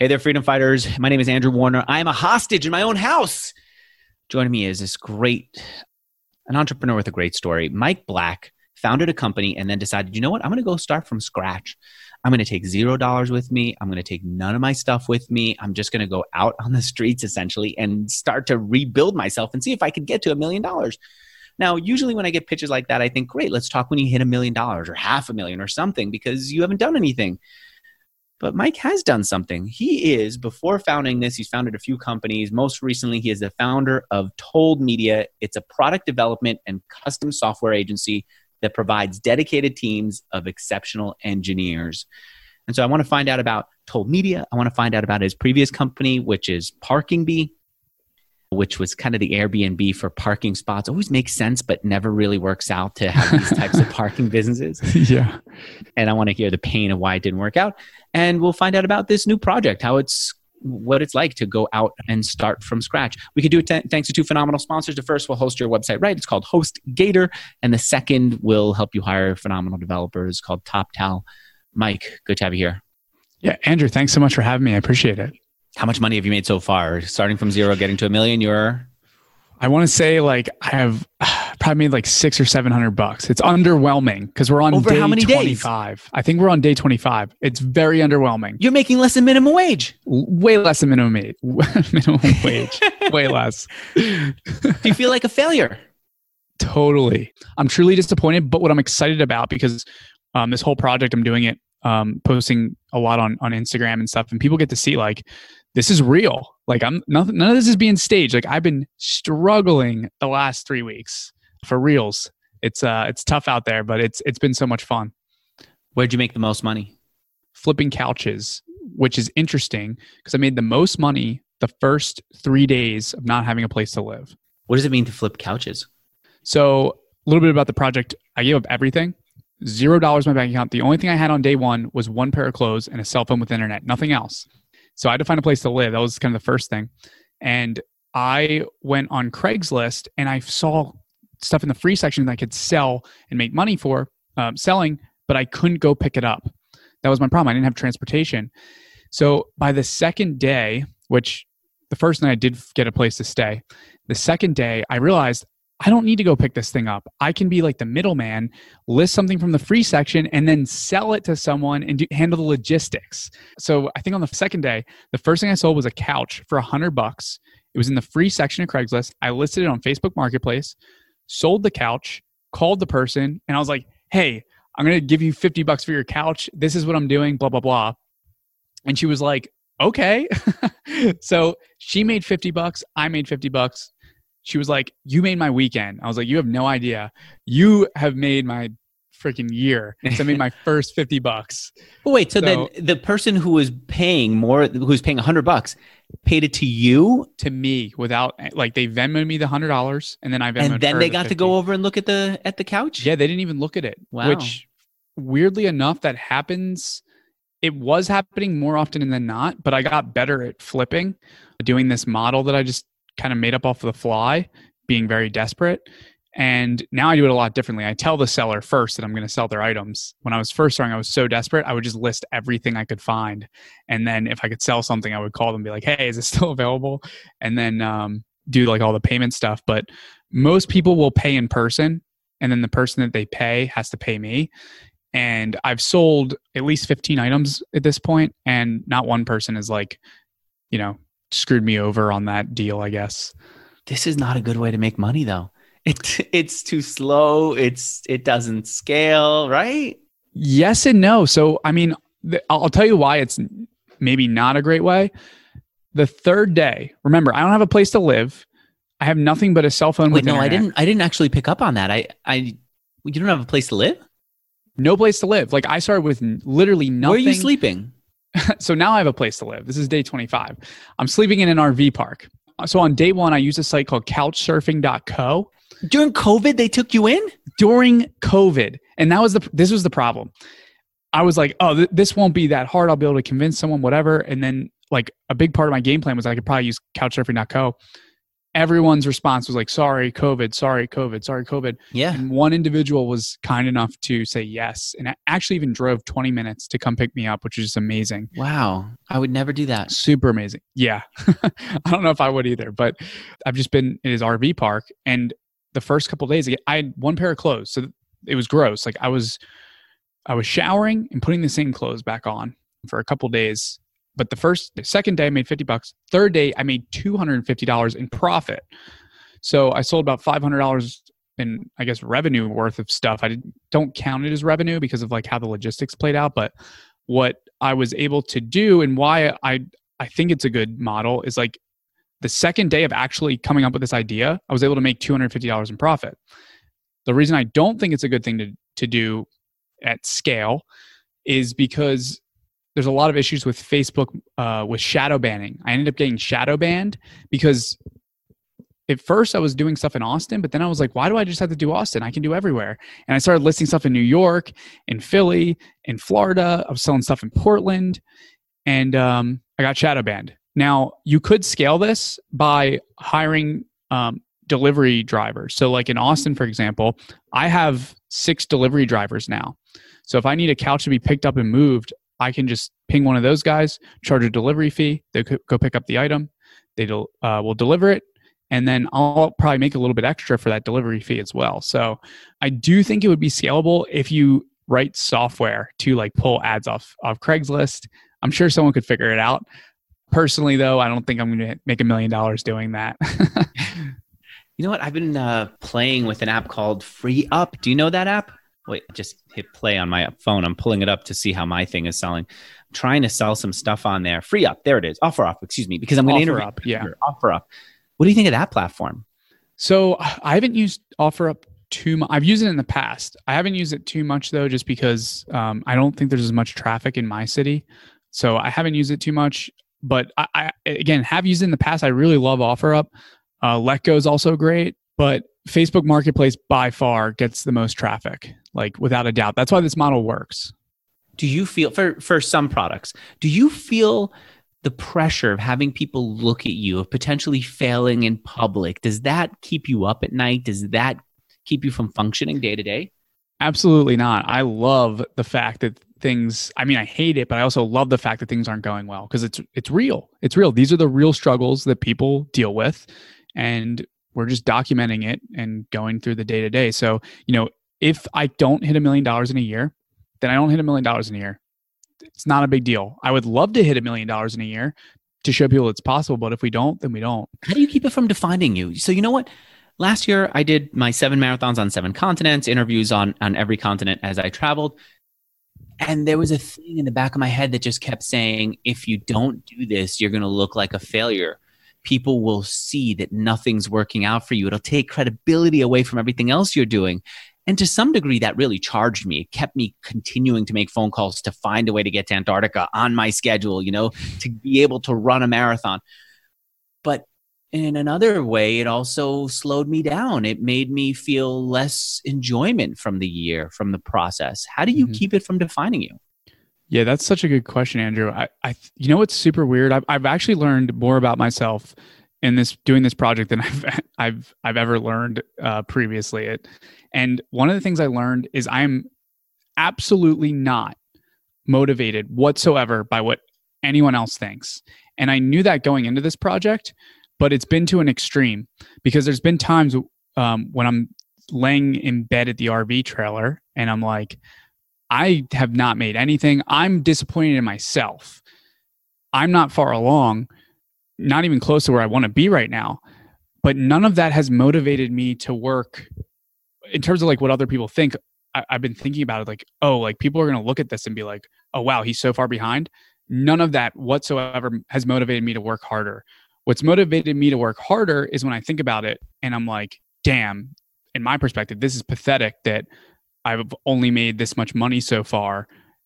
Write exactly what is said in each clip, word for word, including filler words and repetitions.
Hey there, freedom fighters. My name is Andrew Warner. I am a hostage in my own house. Joining me is this great, an entrepreneur with a great story. Mike Black founded a company and then decided, you know what? I'm going to go start from scratch. I'm going to take zero dollars with me. I'm going to take none of my stuff with me. I'm just going to go out on the streets essentially and start to rebuild myself and see if I could get to a million dollars. Now, usually when I get pitches like that, I think, great, let's talk when you hit a million dollars or half a million or something because you haven't done anything. But Mike has done something. He is, before founding this, he's founded a few companies. Most recently, he is the founder of Told Media. It's a product development and custom software agency that provides dedicated teams of exceptional engineers. And so I want to find out about Told Media. I want to find out about his previous company, which is ParkingBee, which was kind of the Airbnb for parking spots. Always makes sense, but never really works out to have these types of parking businesses. Yeah. And I want to hear the pain of why it didn't work out. And we'll find out about this new project, how it's, what it's like to go out and start from scratch. We could do it t- thanks to two phenomenal sponsors. The first will host your website right. It's called HostGator. And the second will help you hire phenomenal developers called TopTal. Mike, good to have you here. Yeah, Andrew, thanks so much for having me. I appreciate it. How much money have you made so far? Starting from zero, getting to a million, you're... I want to say like I have probably made like six or seven hundred bucks. It's underwhelming because we're on Over day how many twenty-five. Days? I think we're on day twenty-five. It's very underwhelming. You're making less than minimum wage. Way less than minimum wage. minimum wage. Way less. Do you feel like a failure? Totally. I'm truly disappointed. But what I'm excited about, because um, this whole project, I'm doing it, um, posting a lot on on Instagram and stuff, and people get to see like, this is real. Like I'm nothing, none of this is being staged. Like I've been struggling the last three weeks for reals. It's uh, it's tough out there, but it's it's been so much fun. Where'd you make the most money? Flipping couches, which is interesting because I made the most money the first three days of not having a place to live. What does it mean to flip couches? So a little bit about the project. I gave up everything. Zero dollars in my bank account. The only thing I had on day one was one pair of clothes and a cell phone with internet. Nothing else. So I had to find a place to live. That was kind of the first thing. And I went on Craigslist and I saw stuff in the free section that I could sell and make money for um, selling, but I couldn't go pick it up. That was my problem. I didn't have transportation. So by the second day, which the first night I did get a place to stay, the second day I realized I don't need to go pick this thing up. I can be like the middleman, list something from the free section, and then sell it to someone and do, handle the logistics. So I think on the second day, the first thing I sold was a couch for a hundred bucks. It was in the free section of Craigslist. I listed it on Facebook Marketplace, sold the couch, called the person, and I was like, hey, I'm going to give you fifty bucks for your couch. This is what I'm doing, blah, blah, blah. And she was like, okay. So she made fifty bucks. I made fifty bucks. She was like, you made my weekend. I was like, you have no idea. You have made my freaking year. So I made my first fifty bucks. But wait, so, so then the person who was paying more, who was paying a hundred bucks, paid it to you? To me, without, like, they Venmoed me the hundred dollars and then I Venmoed And then her they the got fifty. to go over and look at the at the couch? Yeah, they didn't even look at it. Wow. Which, weirdly enough, that happens. It was happening more often than not, but I got better at flipping, doing this model that I just kind of made up off the fly, being very desperate. And now I do it a lot differently. I tell the seller first that I'm going to sell their items. When I was first starting, I was so desperate, I would just list everything I could find. And then if I could sell something, I would call them and be like, hey, is it still available? And then um, do like all the payment stuff. But most people will pay in person, and then the person that they pay has to pay me. And I've sold at least fifteen items at this point, and not one person is like, you know, screwed me over on that deal, I guess. This is not a good way to make money though. It it's too slow. It's it doesn't scale, right? Yes and no. So, I mean, th- I'll tell you why it's maybe not a great way. The third day, remember, I don't have a place to live. I have nothing but a cell phone. Wait, with no, internet. I didn't. I didn't actually pick up on that. I, I, you don't have a place to live? No place to live. Like I started with n- literally nothing. Where are you sleeping? So now I have a place to live. This is day twenty-five. I'm sleeping in an R V park. So on day one, I used a site called couch surfing dot co. During COVID, they took you in? During COVID. And that was the, this was the problem. I was like, oh, th- this won't be that hard. I'll be able to convince someone, whatever. And then like a big part of my game plan was I could probably use couch surfing dot co. everyone's response was like, sorry, COVID, sorry, COVID, sorry, COVID. Yeah. And one individual was kind enough to say yes. And actually even drove twenty minutes to come pick me up, which is just amazing. Wow. I would never do that. Super amazing. Yeah. I don't know if I would either, but I've just been in his R V park. And the first couple of days, I had one pair of clothes. So it was gross. Like I was, I was showering and putting the same clothes back on for a couple of days. But the first, the second day I made fifty bucks. Third day I made two hundred fifty dollars in profit. So I sold about five hundred dollars in, I guess, revenue worth of stuff. I didn't, don't count it as revenue because of like how the logistics played out. But what I was able to do and why I, I think it's a good model is like the second day of actually coming up with this idea, I was able to make two hundred fifty dollars in profit. The reason I don't think it's a good thing to, to do at scale is because there's a lot of issues with Facebook uh, with shadow banning. I ended up getting shadow banned because at first I was doing stuff in Austin, but then I was like, why do I just have to do Austin? I can do everywhere. And I started listing stuff in New York, in Philly, in Florida. I was selling stuff in Portland, and um, I got shadow banned. Now, you could scale this by hiring um, delivery drivers. So like in Austin, for example, I have six delivery drivers now. So if I need a couch to be picked up and moved, I can just ping one of those guys, charge a delivery fee. They could go pick up the item. They uh, will deliver it. And then I'll probably make a little bit extra for that delivery fee as well. So I do think it would be scalable if you write software to like pull ads off of Craigslist. I'm sure someone could figure it out. Personally, though, I don't think I'm going to make a million dollars doing that. You know what? I've been uh, playing with an app called Free Up. Do you know that app? Wait, I just hit play on my phone. I'm pulling it up to see how my thing is selling. I'm trying to sell some stuff on there. Free Up. There it is. Offer Up. Excuse me, because I'm going to interview. Up, yeah. Offer Up. What do you think of that platform? So I haven't used Offer Up too much. I've used it in the past. I haven't used it too much though, just because um, I don't think there's as much traffic in my city. So I haven't used it too much. But I, I again, have used it in the past. I really love Offer Up. Uh, Letgo is also great, but Facebook Marketplace by far gets the most traffic, like without a doubt. That's why this model works. Do you feel, for, for some products, do you feel the pressure of having people look at you, of potentially failing in public? Does that keep you up at night? Does that keep you from functioning day to day? Absolutely not. I love the fact that things, I mean, I hate it, but I also love the fact that things aren't going well because it's it's real. It's real. These are the real struggles that people deal with. And we're just documenting it and going through the day to day. So, you know, if I don't hit a million dollars in a year, then I don't hit a million dollars in a year. It's not a big deal. I would love to hit a million dollars in a year to show people it's possible. But if we don't, then we don't. How do you keep it from defining you? So, you know what? Last year, I did my seven marathons on seven continents, interviews on, on every continent as I traveled. And there was a thing in the back of my head that just kept saying, if you don't do this, you're going to look like a failure. People will see that nothing's working out for you. It'll take credibility away from everything else you're doing. And to some degree, that really charged me. It kept me continuing to make phone calls to find a way to get to Antarctica on my schedule, you know, to be able to run a marathon. But in another way, it also slowed me down. It made me feel less enjoyment from the year, from the process. How do you mm-hmm. keep it from defining you? Yeah, that's such a good question, Andrew. I, I you know what's super weird? I've I've actually learned more about myself in this doing this project than I've I've I've ever learned uh, previously. It, and one of the things I learned is I'm absolutely not motivated whatsoever by what anyone else thinks. And I knew that going into this project, but it's been to an extreme because there's been times um, when I'm laying in bed at the R V trailer and I'm like, I have not made anything. I'm disappointed in myself. I'm not far along, not even close to where I want to be right now. But none of that has motivated me to work in terms of like what other people think. I, I've been thinking about it like, oh, like people are going to look at this and be like, oh, wow, he's so far behind. None of that whatsoever has motivated me to work harder. What's motivated me to work harder is when I think about it and I'm like, damn, in my perspective, this is pathetic that I've only made this much money so far.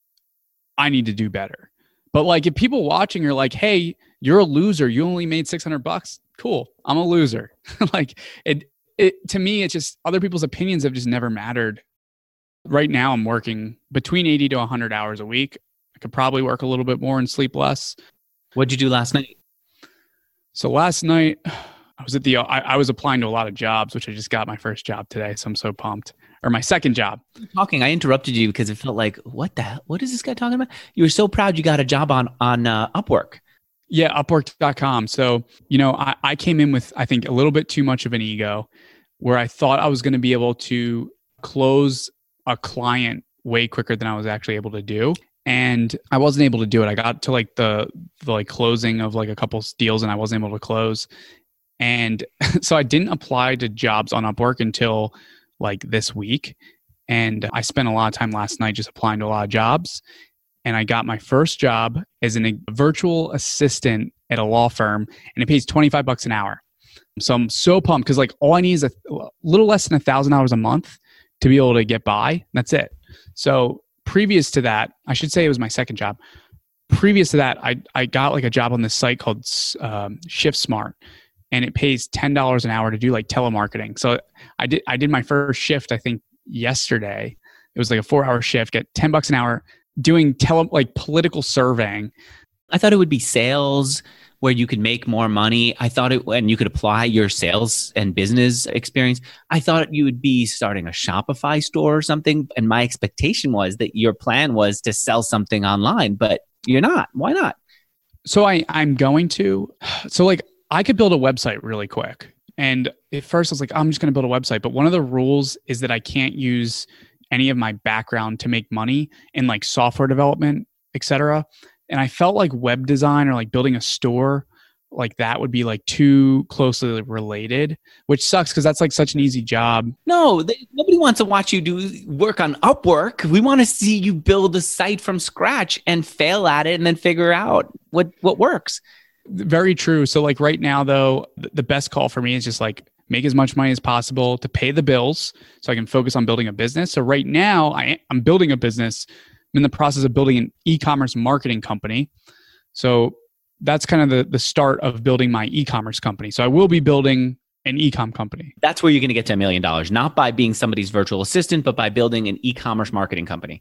I need to do better. But like if people watching are like, hey, you're a loser. You only made six hundred bucks. Cool. I'm a loser. Like it, it, to me, it's just other people's opinions have just never mattered. Right now I'm working between eighty to a hundred hours a week. I could probably work a little bit more and sleep less. What'd you do last night? So last night I was at the, I, I was applying to a lot of jobs, which I just got my first job today. So I'm so pumped. Or my second job. Talking, I interrupted you because it felt like, what the hell? What is this guy talking about? You were so proud you got a job on, on uh, Upwork. Yeah, upwork dot com. So, you know, I, I came in with, I think, a little bit too much of an ego where I thought I was going to be able to close a client way quicker than I was actually able to do. And I wasn't able to do it. I got to like the, the like closing of like a couple deals and I wasn't able to close. And so I didn't apply to jobs on Upwork until like this week. And I spent a lot of time last night just applying to a lot of jobs. And I got my first job as an, a virtual assistant at a law firm, and it pays twenty-five bucks an hour. So I'm so pumped because like all I need is a, a little less than a thousand dollars a month to be able to get by. That's it. So previous to that, I should say it was my second job. Previous to that, I I got like a job on this site called um, Shift Smart, and it pays ten dollars an hour to do like telemarketing. So I did I did my first shift, I think yesterday. It was like a four hour shift, get ten bucks an hour doing tele like political surveying. I thought it would be sales where you could make more money. I thought it, and you could apply your sales and business experience. I thought you would be starting a Shopify store or something. And my expectation was that your plan was to sell something online, but you're not. Why not? So I, I'm going to, so like I could build a website really quick. And at first I was like, I'm just going to build a website. But one of the rules is that I can't use any of my background to make money in like software development, et cetera. And I felt like web design or like building a store like that would be like too closely related, which sucks because that's like such an easy job. No, they, nobody wants to watch you do work on Upwork. We want to see you build a site from scratch and fail at it and then figure out what, what works. Very true. So like right now though, the best call for me is just like make as much money as possible to pay the bills so I can focus on building a business. So right now I, I'm building a business. I'm in the process of building an e-commerce marketing company. So that's kind of the, the start of building my e-commerce company. So I will be building an e-com company. That's where you're going to get to a million dollars, not by being somebody's virtual assistant, but by building an e-commerce marketing company.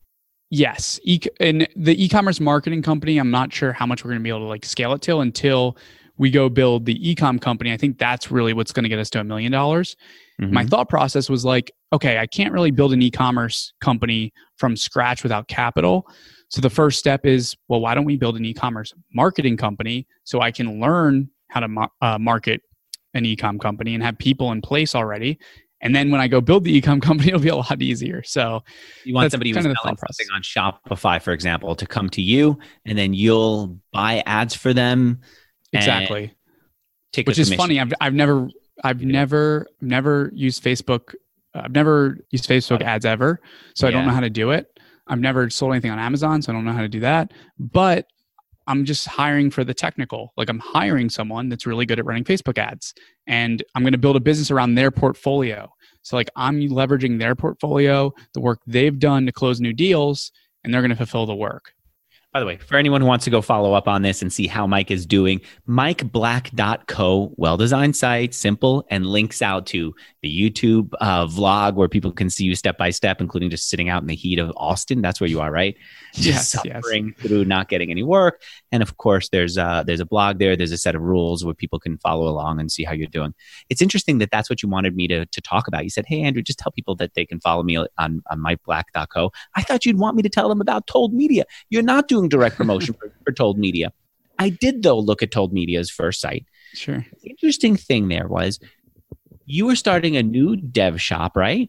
Yes. E- and the e-commerce marketing company, I'm not sure how much we're going to be able to like scale it till until we go build the e-com company. I think that's really what's going to get us to a million dollars. Mm-hmm. My thought process was like, okay, I can't really build an e-commerce company from scratch without capital. So the first step is, well, why don't we build an e-commerce marketing company so I can learn how to mar- uh, market an e-com company and have people in place already. And then when I go build the e-com company, it'll be a lot easier. So you want somebody who's selling something on Shopify, for example, to come to you, and then you'll buy ads for them. Exactly. Take Which is commission. Funny. I've I've never I've yeah. never never used Facebook. I've never used Facebook ads ever, so yeah. I don't know how to do it. I've never sold anything on Amazon, so I don't know how to do that. But I'm just hiring for the technical. Like I'm hiring someone that's really good at running Facebook ads, and I'm going to build a business around their portfolio. So like I'm leveraging their portfolio, the work they've done to close new deals, and they're going to fulfill the work. By the way, for anyone who wants to go follow up on this and see how Mike is doing, mike black dot co, well-designed site, simple, and links out to the YouTube uh, vlog where people can see you step by step, including just sitting out in the heat of Austin. That's where you are, right? Just yes, suffering yes. through not getting any work. And of course, there's uh, there's a blog there. There's a set of rules where people can follow along and see how you're doing. It's interesting that that's what you wanted me to, to talk about. You said, hey, Andrew, just tell people that they can follow me on, on mike black dot co. I thought you'd want me to tell them about Told Media. You're not doing direct promotion for, for Told Media. I did, though, look at Told Media's first site. Sure. The interesting thing there was you were starting a new dev shop, right?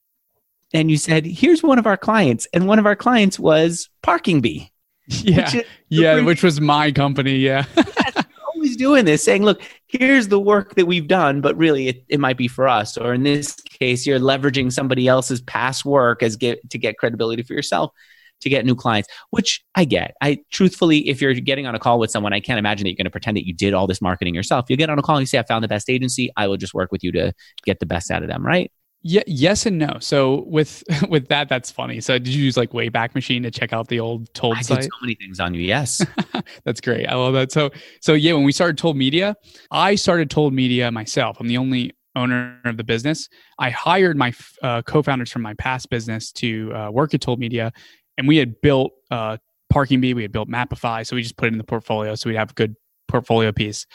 And you said, here's one of our clients. And one of our clients was Parking Bee. Yeah. Which yeah, really- which was my company. Yeah. Yes, always doing this, saying, look, here's the work that we've done, but really it, it might be for us. Or in this case, you're leveraging somebody else's past work as get to get credibility for yourself, to get new clients, which I get. I truthfully, if you're getting on a call with someone, I can't imagine that you're going to pretend that you did all this marketing yourself. You get on a call and you say, I found the best agency. I will just work with you to get the best out of them, right? Yeah, yes and no. So with with that, that's funny. So did you use like Wayback Machine to check out the old Told I site? I did so many things on you, yes. That's great. I love that. So so yeah, when we started Told Media, I started Told Media myself. I'm the only owner of the business. I hired my uh, co-founders from my past business to uh, work at Told Media. And we had built uh, Parking Bee, we had built Mapify, so we just put it in the portfolio so we'd have a good portfolio piece.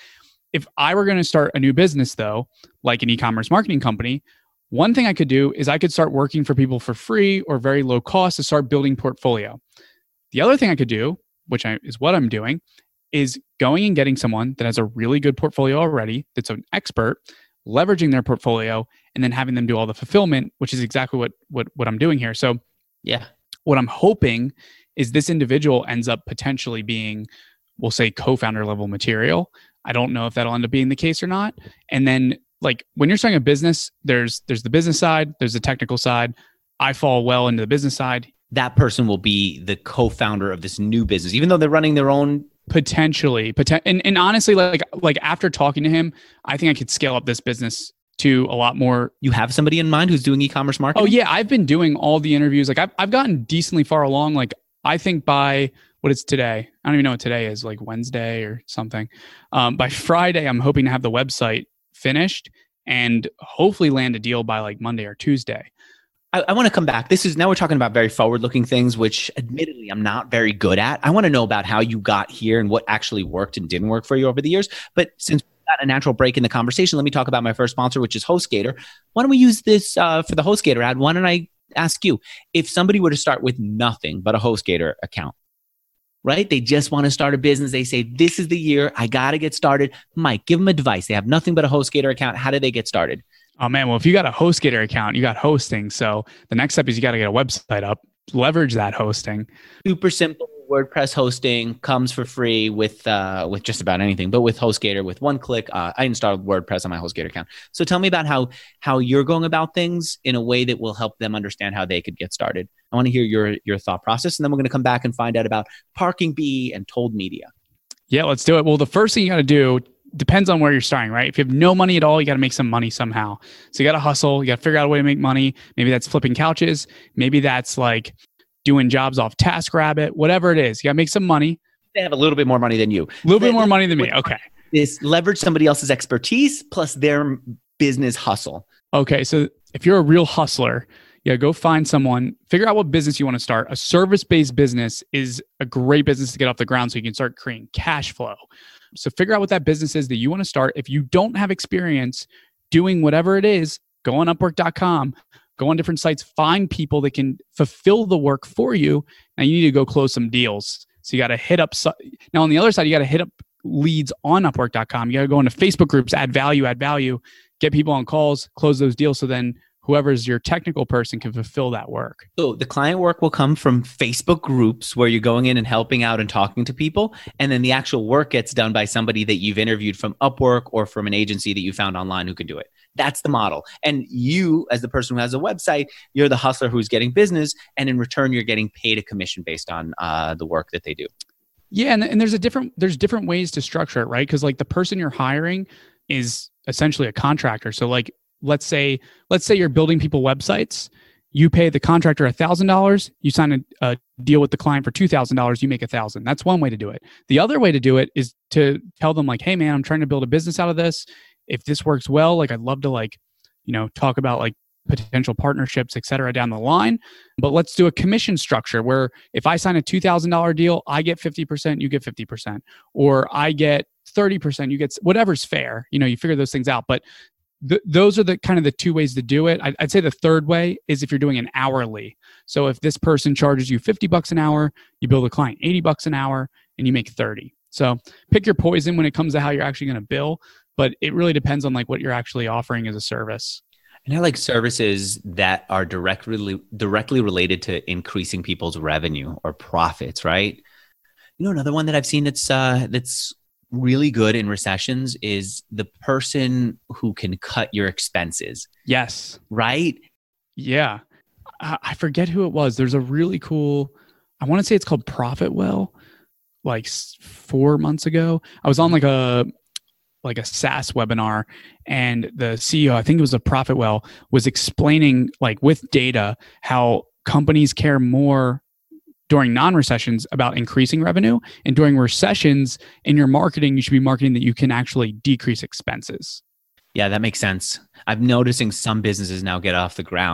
if I were going to start a new business though, like an e-commerce marketing company, one thing I could do is I could start working for people for free or very low cost to start building portfolio. The other thing I could do, which I, is what I'm doing, is going and getting someone that has a really good portfolio already, that's an expert, leveraging their portfolio, and then having them do all the fulfillment, which is exactly what what what I'm doing here. So yeah, what I'm hoping is this individual ends up potentially being, we'll say, co-founder level material. I don't know if that'll end up being the case or not. And then like when you're starting a business, there's there's the business side, there's the technical side. I fall well into the business side. That person will be the co-founder of this new business, even though they're running their own. Potentially, poten- and, and honestly, like like after talking to him, I think I could scale up this business to a lot more. You have somebody in mind who's doing e-commerce marketing? Oh yeah, I've been doing all the interviews. Like I've I've gotten decently far along. Like I think by what it's today, I don't even know what today is, like Wednesday or something. Um, by Friday, I'm hoping to have the website finished and hopefully land a deal by like Monday or Tuesday. I, I want to come back. This is now we're talking about very forward-looking things, which admittedly I'm not very good at. I want to know about how you got here and what actually worked and didn't work for you over the years. But since we got a natural break in the conversation, let me talk about my first sponsor, which is HostGator. Why don't we use this uh, for the HostGator ad? Why don't I ask you, if somebody were to start with nothing but a HostGator account, right? They just want to start a business. They say, this is the year. I got to get started. Mike, give them advice. They have nothing but a HostGator account. How do they get started? Oh man, well, if you got a HostGator account, you got hosting. So the next step is you got to get a website up, leverage that hosting. Super simple WordPress hosting comes for free with uh, with just about anything, but with HostGator, with one click, uh, I installed WordPress on my HostGator account. So tell me about how how you're going about things in a way that will help them understand how they could get started. I want to hear your your thought process, and then we're going to come back and find out about Parking Bee and Told Media. Yeah, let's do it. Well, the first thing you got to do depends on where you're starting, right? If you have no money at all, you got to make some money somehow. So you got to hustle. You got to figure out a way to make money. Maybe that's flipping couches. Maybe that's like doing jobs off TaskRabbit, whatever it is. You got to make some money. They have a little bit more money than you. A little bit more money than me. Okay. This leverage somebody else's expertise plus their business hustle. Okay. So if you're a real hustler, yeah, go find someone, figure out what business you want to start. A service-based business is a great business to get off the ground so you can start creating cash flow. So figure out what that business is that you want to start. If you don't have experience doing whatever it is, go on upwork dot com, go on different sites, find people that can fulfill the work for you. Now you need to go close some deals. So you got to hit up, now on the other side, you got to hit up leads on upwork dot com. You got to go into Facebook groups, add value, add value, get people on calls, close those deals. So then whoever's your technical person can fulfill that work. So the client work will come from Facebook groups where you're going in and helping out and talking to people. And then the actual work gets done by somebody that you've interviewed from Upwork or from an agency that you found online who can do it. That's the model. And you, as the person who has a website, you're the hustler who's getting business. And in return, you're getting paid a commission based on uh, the work that they do. Yeah. And, and there's a different, there's different ways to structure it, right? Because like the person you're hiring is essentially a contractor. So like, let's say, let's say you're building people websites. You pay the contractor one thousand dollars. You sign a, a deal with the client for two thousand dollars. You make one thousand dollars. That's one way to do it. The other way to do it is to tell them like, hey man, I'm trying to build a business out of this. If this works well, like I'd love to like, you know, talk about like potential partnerships, et cetera, down the line. But let's do a commission structure where if I sign a two thousand dollars deal, I get fifty percent, you get fifty percent, or I get thirty percent, you get whatever's fair. You know, you figure those things out. But Th- those are the kind of the two ways to do it. I'd, I'd say the third way is if you're doing an hourly. So if this person charges you fifty bucks an hour, you bill the client eighty bucks an hour and you make thirty. So pick your poison when it comes to how you're actually going to bill, but it really depends on like what you're actually offering as a service. And I like services that are directly directly related to increasing people's revenue or profits, right? You know, another one that I've seen that's uh, that's really good in recessions is the person who can cut your expenses. Yes. Right? Yeah. I, I forget who it was. There's a really cool, I want to say it's called ProfitWell, like s- four months ago. I was on like a, like a SaaS webinar and the C E O, I think it was a ProfitWell, was explaining like with data, how companies care more during non-recessions about increasing revenue, and during recessions in your marketing, you should be marketing that you can actually decrease expenses. Yeah, that makes sense. I'm noticing some businesses now get off the ground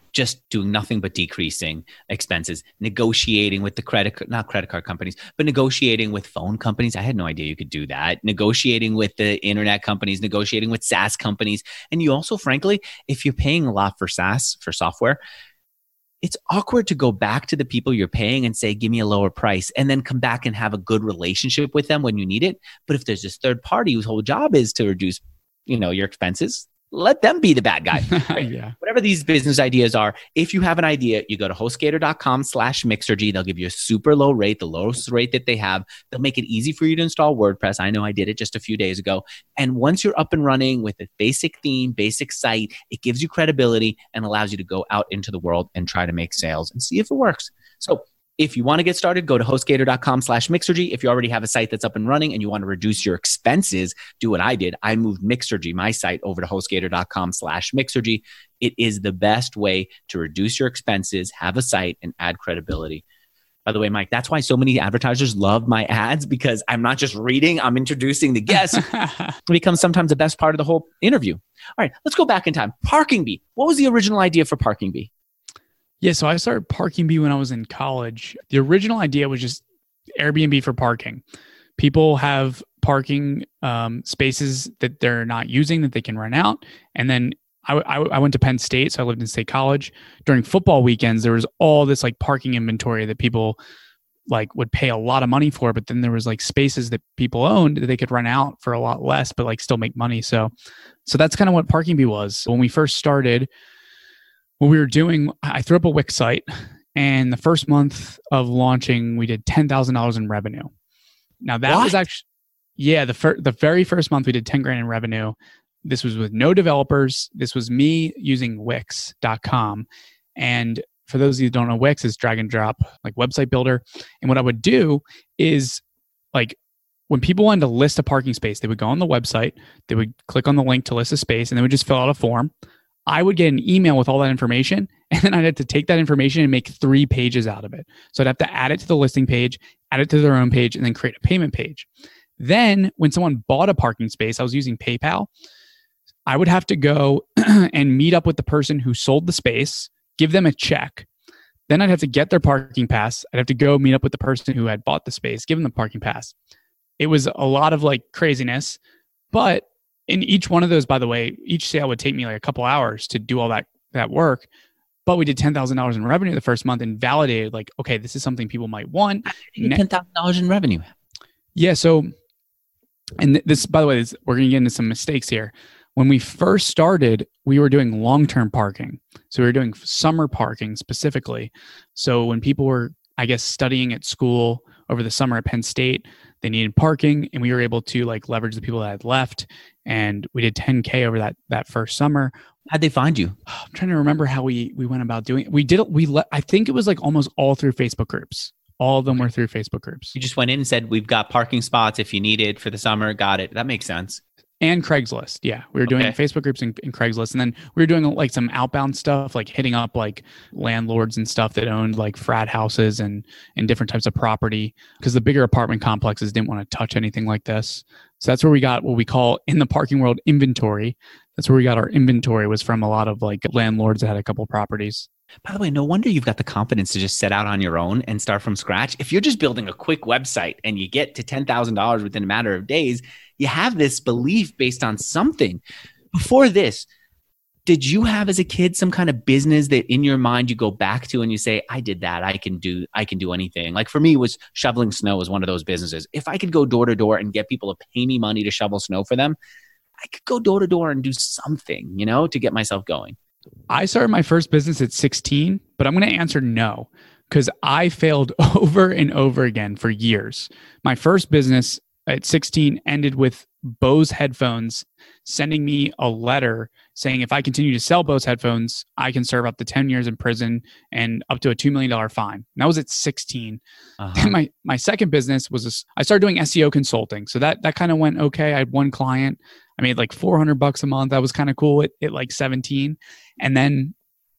just doing nothing but decreasing expenses, negotiating with the credit, not credit card companies, but negotiating with phone companies. I had no idea you could do that. Negotiating with the internet companies, negotiating with SaaS companies. And you also, frankly, if you're paying a lot for SaaS, for software, it's awkward to go back to the people you're paying and say, give me a lower price, and then come back and have a good relationship with them when you need it. But if there's this third party whose whole job is to reduce, you know, your expenses, let them be the bad guy. Right? Yeah. Whatever these business ideas are, if you have an idea, you go to hostgator.com slash Mixergy. They'll give you a super low rate, the lowest rate that they have. They'll make it easy for you to install WordPress. I know I did it just a few days ago. And once you're up and running with a basic theme, basic site, it gives you credibility and allows you to go out into the world and try to make sales and see if it works. So if you want to get started, go to hostgator.com slash Mixergy. If you already have a site that's up and running and you want to reduce your expenses, do what I did. I moved Mixergy, my site, over to hostgator.com slash Mixergy. It is the best way to reduce your expenses, have a site, and add credibility. By the way, Mike, that's why so many advertisers love my ads, because I'm not just reading, I'm introducing the guests. It becomes sometimes the best part of the whole interview. All right, let's go back in time. Parking Bee. What was the original idea for Parking Bee? Yeah, so I started Parking Bee when I was in college. The original idea was just Airbnb for parking. People have parking um, spaces that they're not using that they can rent out. And then I, I, I went to Penn State, so I lived in State College. During football weekends, there was all this like parking inventory that people like would pay a lot of money for, but then there was like spaces that people owned that they could rent out for a lot less, but like still make money. So, so that's kind of what Parking Bee was. When we first started, what we were doing, I threw up a Wix site, and the first month of launching, we did ten thousand dollars in revenue. Now that What? was actually, yeah, the fir- the very first month we did ten grand in revenue. This was with no developers. This was me using Wix dot com. And for those of you who don't know, Wix is drag and drop, like website builder. And what I would do is like, when people wanted to list a parking space, they would go on the website, they would click on the link to list a space, and they would just fill out a form. I would get an email with all that information, and then I'd have to take that information and make three pages out of it. So I'd have to add it to the listing page, add it to their own page, and then create a payment page. Then when someone bought a parking space, I was using PayPal, I would have to go and meet up with the person who sold the space, give them a check. Then I'd have to get their parking pass. I'd have to go meet up with the person who had bought the space, give them the parking pass. It was a lot of like craziness, but in each one of those, by the way, each sale would take me like a couple hours to do all that that work. But we did ten thousand dollars in revenue the first month and validated like, okay, this is something people might want. ten thousand dollars in revenue. Yeah. So, and this, by the way, this, we're going to get into some mistakes here. When we first started, we were doing long-term parking. So we were doing summer parking specifically. So when people were, I guess, studying at school over the summer at Penn State, they needed parking, and we were able to like leverage the people that had left. And we did ten K over that that first summer. How'd they find you? I'm trying to remember how we we went about doing it. We did we le- I think it was like almost all through Facebook groups. All of them were through Facebook groups. You just went in and said, we've got parking spots if you need it for the summer. Got it. That makes sense. And Craigslist. Yeah. We were doing Okay. Facebook groups and, and Craigslist. And then we were doing like some outbound stuff, like hitting up like landlords and stuff that owned like frat houses and, and different types of property, because the bigger apartment complexes didn't want to touch anything like this. So that's where we got what we call in the parking world inventory. That's where we got our inventory, was from a lot of like landlords that had a couple properties. By the way, no wonder you've got the confidence to just set out on your own and start from scratch. If you're just building a quick website and you get to ten thousand dollars within a matter of days, you have this belief based on something. Before this, did you have as a kid some kind of business that in your mind you go back to and you say, I did that, I can do, I can do anything? Like for me, it was shoveling snow was one of those businesses. If I could go door to door and get people to pay me money to shovel snow for them, I could go door to door and do something, you know, to get myself going. I started my first business at sixteen, but I'm going to answer no, because I failed over and over again for years. My first business at sixteen ended with Bose headphones sending me a letter saying if I continue to sell Bose headphones, I can serve up to ten years in prison and up to a two million dollars fine. And that was at sixteen. Uh-huh. Then my, my second business was, a, I started doing S E O consulting. So that, that kind of went okay. I had one client. I made like four hundred bucks a month. That was kind of cool at, at like seventeen. And then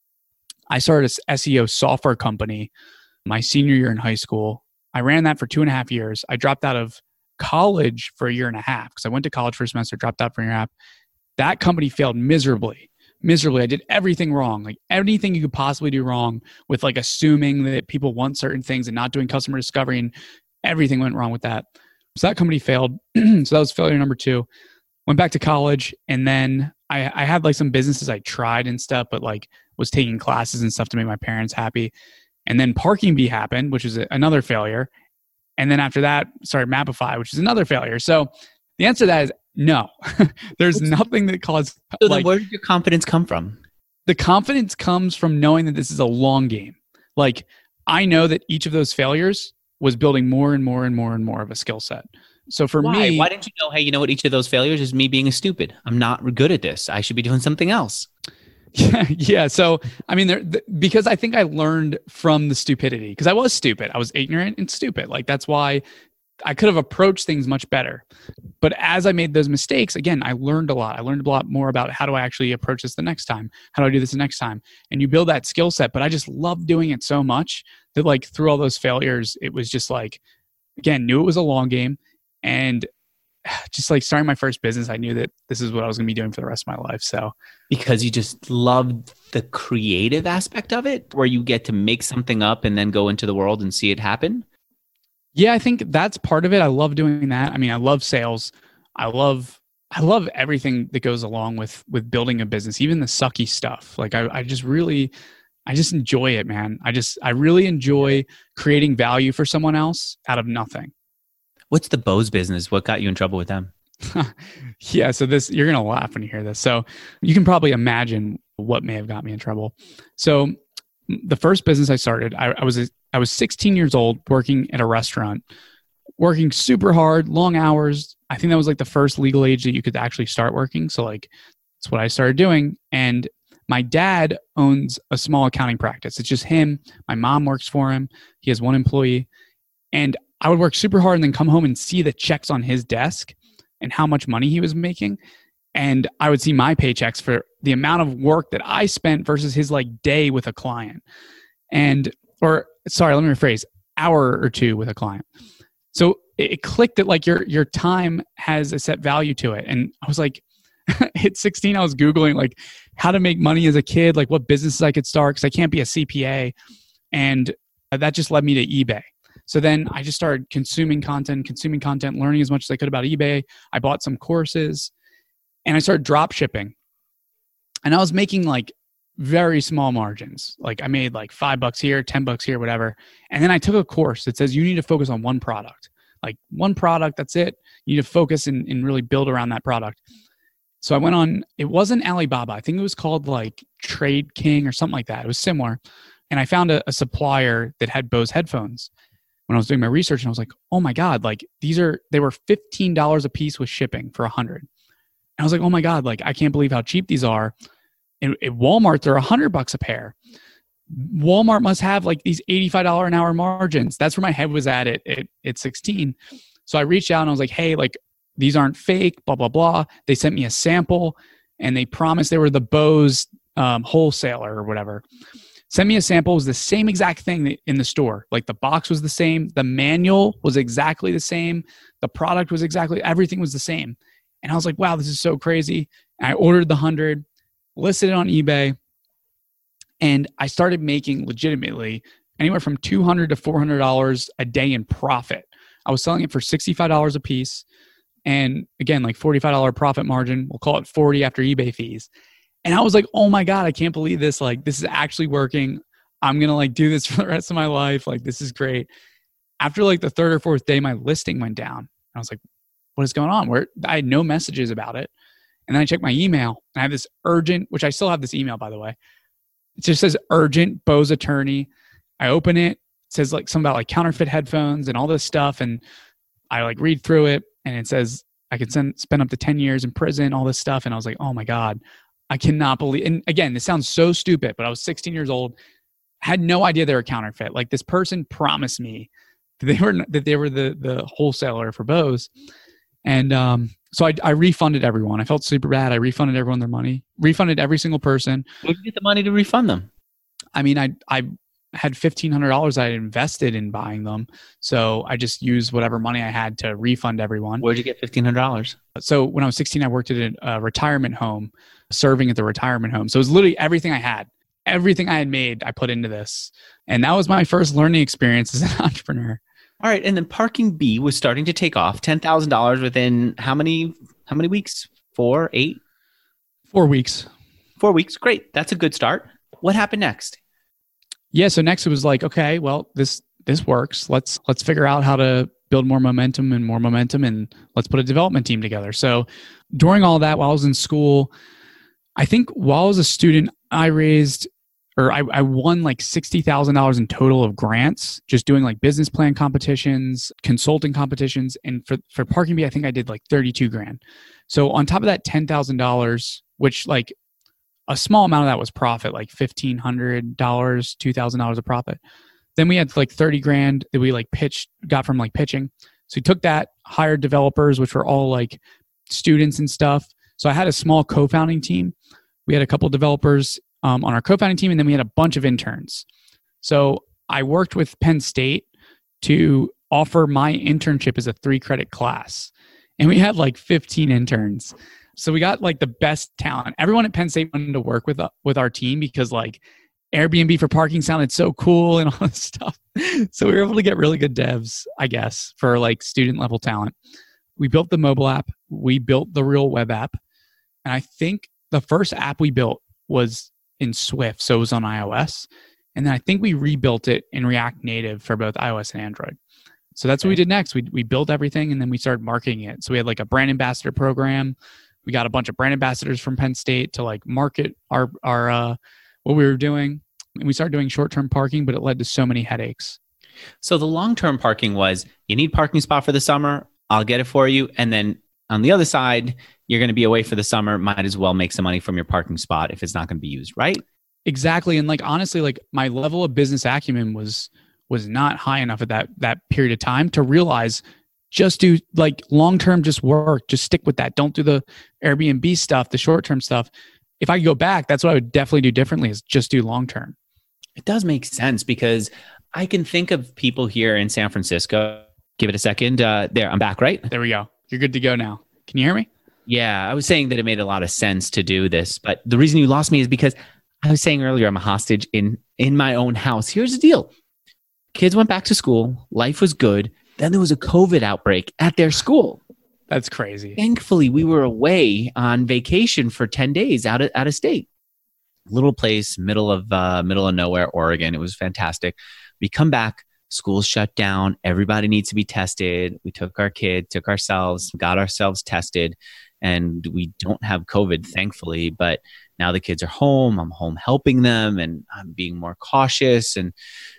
I started an S E O software company my senior year in high school. I ran that for two and a half years. I dropped out of college for a year and a half because I went to college for a semester, dropped out for a year and a half. That company failed miserably. miserably. I did everything wrong, like anything you could possibly do wrong with like assuming that people want certain things and not doing customer discovery, and everything went wrong with that. So that company failed. So that was failure number two. Went back to college, and then I, I had like some businesses I tried and stuff, but like was taking classes and stuff to make my parents happy. And then Parking Bee happened, which was another failure. And then after that, started Mapify, which is another failure. So the answer to that is no. There's nothing that caused. So like, then where did your confidence come from? The confidence comes from knowing that this is a long game. Like I know that each of those failures was building more and more and more and more of a skill set. So for Why? me, why didn't you know, hey, you know what? Each of those failures is me being a stupid. I'm not good at this. I should be doing something else. Yeah. Yeah. So, I mean, there, th- because I think I learned from the stupidity, because I was stupid. I was ignorant and stupid. Like that's why I could have approached things much better. But as I made those mistakes, again, I learned a lot. I learned a lot more about how do I actually approach this the next time? How do I do this the next time? And you build that skill set. But I just loved doing it so much that like through all those failures, it was just like, again, knew it was a long game. And just like starting my first business, I knew that this is what I was going to be doing for the rest of my life. So because you just loved the creative aspect of it, where you get to make something up and then go into the world and see it happen. Yeah, I think that's part of it. I love doing that. I mean, I love sales. I love, I love everything that goes along with, with building a business, even the sucky stuff. Like I, I just really, I just enjoy it, man. I just, I really enjoy creating value for someone else out of nothing. What's the Bose business? What got you in trouble with them? Yeah. So this, you're going to laugh when you hear this. So you can probably imagine what may have got me in trouble. So the first business I started, I, I was, a, I was sixteen years old working at a restaurant, working super hard, long hours. I think that was like the first legal age that you could actually start working. So like, that's what I started doing. And my dad owns a small accounting practice. It's just him. My mom works for him. He has one employee. And I would work super hard and then come home and see the checks on his desk and how much money he was making. And I would see my paychecks for the amount of work that I spent versus his like day with a client. And, or sorry, let me rephrase, hour or two with a client. So it, it clicked that like your, your time has a set value to it. And I was like, at sixteen, I was Googling like how to make money as a kid, like what businesses I could start, because I can't be a C P A. And that just led me to eBay. So then I just started consuming content, consuming content, learning as much as I could about eBay. I bought some courses and I started drop shipping. And I was making like very small margins. Like I made like five bucks here, ten bucks here, whatever. And then I took a course that says you need to focus on one product, like one product. That's it. You need to focus and, and really build around that product. So I went on, it wasn't Alibaba. I think it was called like Trade King or something like that. It was similar. And I found a, a supplier that had Bose headphones. When I was doing my research, and I was like, oh my God, like these are, they were fifteen dollars a piece with shipping for a hundred. And I was like, oh my God, like I can't believe how cheap these are. And at Walmart, they're a hundred bucks a pair. Walmart must have like these eighty-five dollars an hour margins. That's where my head was at at, at, at sixteen. So I reached out and I was like, hey, like these aren't fake, blah, blah, blah. They sent me a sample and they promised they were the Bose um, wholesaler or whatever. Send me a sample. It was the same exact thing in the store. Like the box was the same. The manual was exactly the same. The product was exactly, everything was the same. And I was like, wow, this is so crazy. And I ordered the hundred, listed it on eBay. And I started making legitimately anywhere from two hundred dollars to four hundred dollars a day in profit. I was selling it for sixty-five dollars a piece. And again, like forty-five dollars profit margin. We'll call it forty after eBay fees. And I was like, oh my God, I can't believe this. Like, this is actually working. I'm going to like do this for the rest of my life. Like, this is great. After like the third or fourth day, my listing went down. I was like, what is going on? Where I had no messages about it. And then I checked my email and I have this urgent, which I still have this email, by the way. It just says urgent Bose attorney. I open it. It says like something about like counterfeit headphones and all this stuff. And I like read through it and it says I could send, spend up to ten years in prison, all this stuff. And I was like, oh my God. I cannot believe, and again, this sounds so stupid, but I was sixteen years old, had no idea they were counterfeit. Like this person promised me that they were that they were the the wholesaler for Bose, and um, so I, I refunded everyone. I felt super bad. I refunded everyone their money, refunded every single person. Where did you get the money to refund them? I mean, I I had fifteen hundred dollars I had invested in buying them. So I just used whatever money I had to refund everyone. Where'd you get fifteen hundred dollars? So when I was sixteen, I worked at a retirement home, serving at the retirement home. So it was literally everything I had. Everything I had made, I put into this. And that was my first learning experience as an entrepreneur. All right. And then Parking B was starting to take off. ten thousand dollars within how many, how many weeks? Four, eight? Four weeks. Four weeks. Great. That's a good start. What happened next? Yeah. So next it was like, okay, well, this, this works. Let's, let's figure out how to build more momentum and more momentum, and let's put a development team together. So during all that, while I was in school, I think while I was a student, I raised, or I, I won like sixty thousand dollars in total of grants, just doing like business plan competitions, consulting competitions. And for, for Parking B, I think I did like thirty-two grand. So on top of that ten thousand dollars, which like a small amount of that was profit, like fifteen hundred dollars, two thousand dollars of profit. Then we had like thirty grand that we like pitched, got from like pitching. So we took that, hired developers, which were all like students and stuff. So I had a small co-founding team. We had a couple of developers um, on our co-founding team, and then we had a bunch of interns. So I worked with Penn State to offer my internship as a three credit class. And we had like fifteen interns. So we got like the best talent. Everyone at Penn State wanted to work with, uh, with our team because like Airbnb for parking sounded so cool and all this stuff. So we were able to get really good devs, I guess, for like student level talent. We built the mobile app. We built the real web app. And I think the first app we built was in Swift. So it was on iOS. And then I think we rebuilt it in React Native for both iOS and Android. So that's okay. What we did next. We we built everything and then we started marketing it. So we had like a brand ambassador program. We got a bunch of brand ambassadors from Penn State to like market our, our, uh, what we were doing. And we started doing short-term parking, but it led to so many headaches. So the long-term parking was, you need parking spot for the summer, I'll get it for you. And then on the other side, you're going to be away for the summer, might as well make some money from your parking spot if it's not going to be used, right? Exactly. And like, honestly, like my level of business acumen was, was not high enough at that, that period of time to realize just do like long-term, just work, just stick with that. Don't do the Airbnb stuff, the short-term stuff. If I could go back, that's what I would definitely do differently, is just do long-term. It does make sense because I can think of people here in San Francisco. Give it a second. Uh, there, I'm back, right? There we go. You're good to go now. Can you hear me? Yeah, I was saying that it made a lot of sense to do this, but the reason you lost me is because I was saying earlier, I'm a hostage in, in my own house. Here's the deal. Kids went back to school. Life was good. Then there was a COVID outbreak at their school. That's crazy. Thankfully, we were away on vacation for ten days out of, out of state. Little place, middle of uh, middle of nowhere, Oregon. It was fantastic. We come back, school's shut down. Everybody needs to be tested. We took our kid, took ourselves, got ourselves tested, and we don't have COVID, thankfully. But now the kids are home. I'm home helping them, and I'm being more cautious. And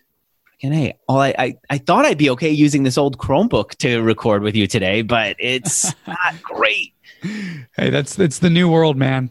And hey, all I, I, I thought I'd be okay using this old Chromebook to record with you today, but it's not great. Hey, that's that's the new world, man.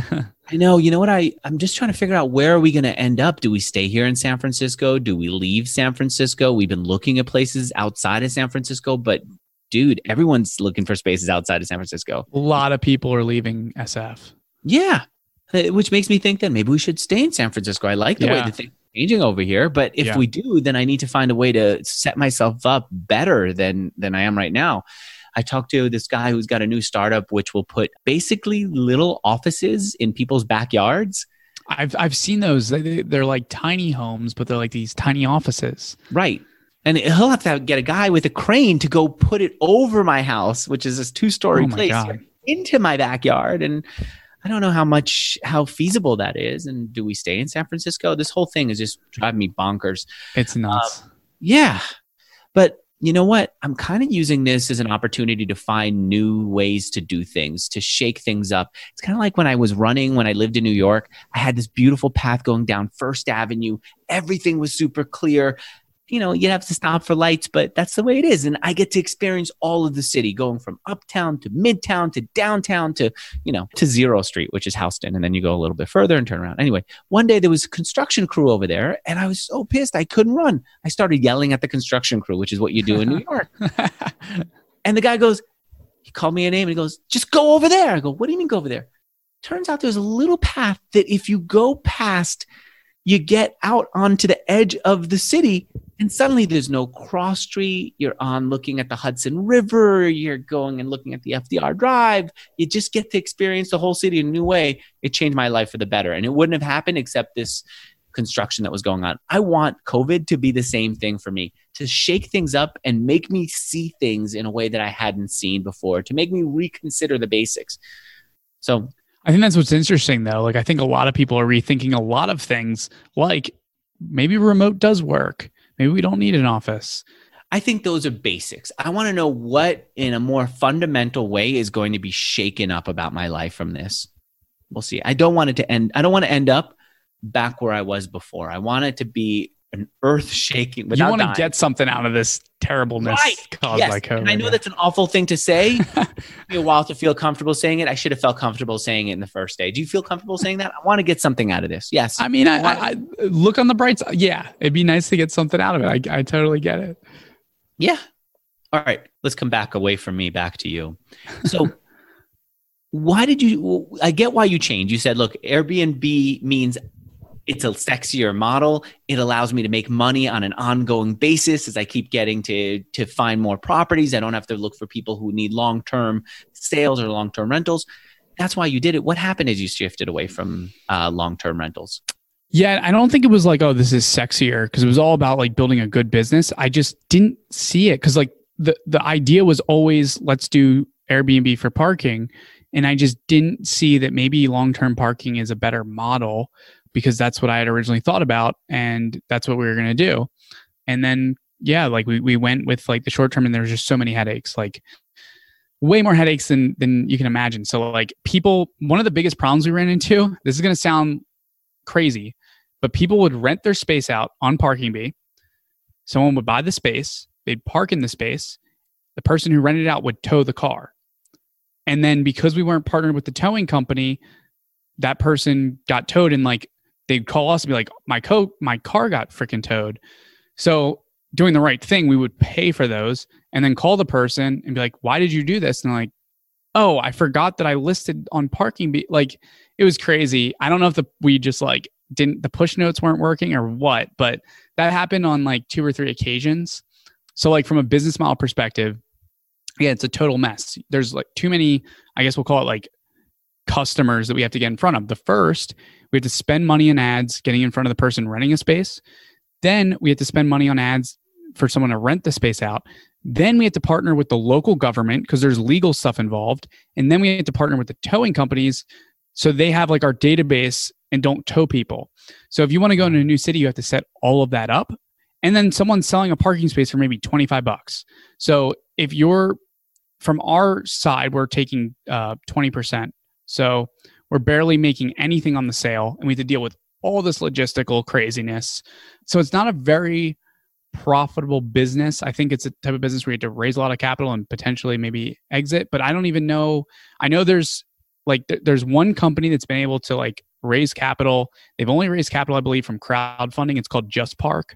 I know. You know what? I, I'm just trying to figure out, where are we going to end up? Do we stay here in San Francisco? Do we leave San Francisco? We've been looking at places outside of San Francisco, but dude, everyone's looking for spaces outside of San Francisco. A lot of people are leaving S F. Yeah, which makes me think that maybe we should stay in San Francisco. I like the yeah. way the thing changing over here, but if yeah. we do, then I need to find a way to set myself up better than than I am right now. I talked to this guy who's got a new startup which will put basically little offices in people's backyards. I've I've seen those. They, they're like tiny homes, but they're like these tiny offices. Right. And he'll have to get a guy with a crane to go put it over my house, which is this two-story oh place, God. into my backyard. And I don't know how much, how feasible that is. And do we stay in San Francisco? This whole thing is just driving me bonkers. It's nuts. Um, yeah. But you know what? I'm kind of using this as an opportunity to find new ways to do things, to shake things up. It's kind of like when I was running, when I lived in New York, I had this beautiful path going down First Avenue. Everything was super clear. You know, you'd have to stop for lights, but that's the way it is. And I get to experience all of the city, going from uptown to midtown to downtown to, you know, to Zero Street, which is Houston. And then you go a little bit further and turn around. Anyway, one day there was a construction crew over there and I was so pissed I couldn't run. I started yelling at the construction crew, which is what you do in New York. And the guy goes, he called me a name and he goes, just go over there. I go, what do you mean go over there? Turns out there's a little path that if you go past, you get out onto the edge of the city, and suddenly there's no cross street. You're on looking at the Hudson River. You're going and looking at the F D R Drive. You just get to experience the whole city in a new way. It changed my life for the better. And it wouldn't have happened except this construction that was going on. I want COVID to be the same thing for me, to shake things up and make me see things in a way that I hadn't seen before, to make me reconsider the basics. So I think that's what's interesting though. Like I think a lot of people are rethinking a lot of things, like maybe remote does work. Maybe we don't need an office. I think those are basics. I want to know what in a more fundamental way is going to be shaken up about my life from this. We'll see. I don't want it to end. I don't want to end up back where I was before. I want it to be an earth shaking. You want to get something out of this terribleness right. caused yes. by COVID. And I know that's an awful thing to say. It took me a while to feel comfortable saying it. I should have felt comfortable saying it in the first day. Do you feel comfortable saying that? I want to get something out of this. Yes. I mean, I, I, I look on the bright side. Yeah, it'd be nice to get something out of it. I, I totally get it. Yeah. All right. Let's come back away from me, back to you. So why did you, I get why you changed. You said, look, Airbnb means it's a sexier model. It allows me to make money on an ongoing basis as I keep getting to, to find more properties. I don't have to look for people who need long-term sales or long-term rentals. That's why you did it. What happened as you shifted away from uh, long-term rentals? Yeah, I don't think it was like, oh, this is sexier, because it was all about like building a good business. I just didn't see it because like the, the idea was always, let's do Airbnb for parking. And I just didn't see that maybe long-term parking is a better model, because that's what I had originally thought about. And that's what we were going to do. And then, yeah, like we, we went with like the short term, and there was just so many headaches, like way more headaches than, than you can imagine. So like people, one of the biggest problems we ran into, this is going to sound crazy, but people would rent their space out on ParkingBee. Someone would buy the space, they'd park in the space. The person who rented it out would tow the car. And then because we weren't partnered with the towing company, that person got towed, and like they'd call us and be like, my co- my car got freaking towed. So doing the right thing, we would pay for those and then call the person and be like, why did you do this? And they're like, oh, I forgot that I listed on ParkingBee. Like it was crazy. I don't know if the we just like didn't, the push notes weren't working or what, but that happened on like two or three occasions. So like from a business model perspective, yeah, it's a total mess. There's like too many, I guess we'll call it like customers that we have to get in front of. The first, we have to spend money on ads getting in front of the person renting a space. Then we have to spend money on ads for someone to rent the space out. Then we have to partner with the local government because there's legal stuff involved. And then we have to partner with the towing companies so they have like our database and don't tow people. So if you want to go into a new city, you have to set all of that up. And then someone's selling a parking space for maybe twenty-five bucks. So if you're from our side, we're taking uh, twenty percent. So we're barely making anything on the sale, and we have to deal with all this logistical craziness. So it's not a very profitable business. I think it's a type of business where you have to raise a lot of capital and potentially maybe exit, but I don't even know. I know there's like, th- there's one company that's been able to like raise capital. They've only raised capital, I believe, from crowdfunding. It's called Just Park.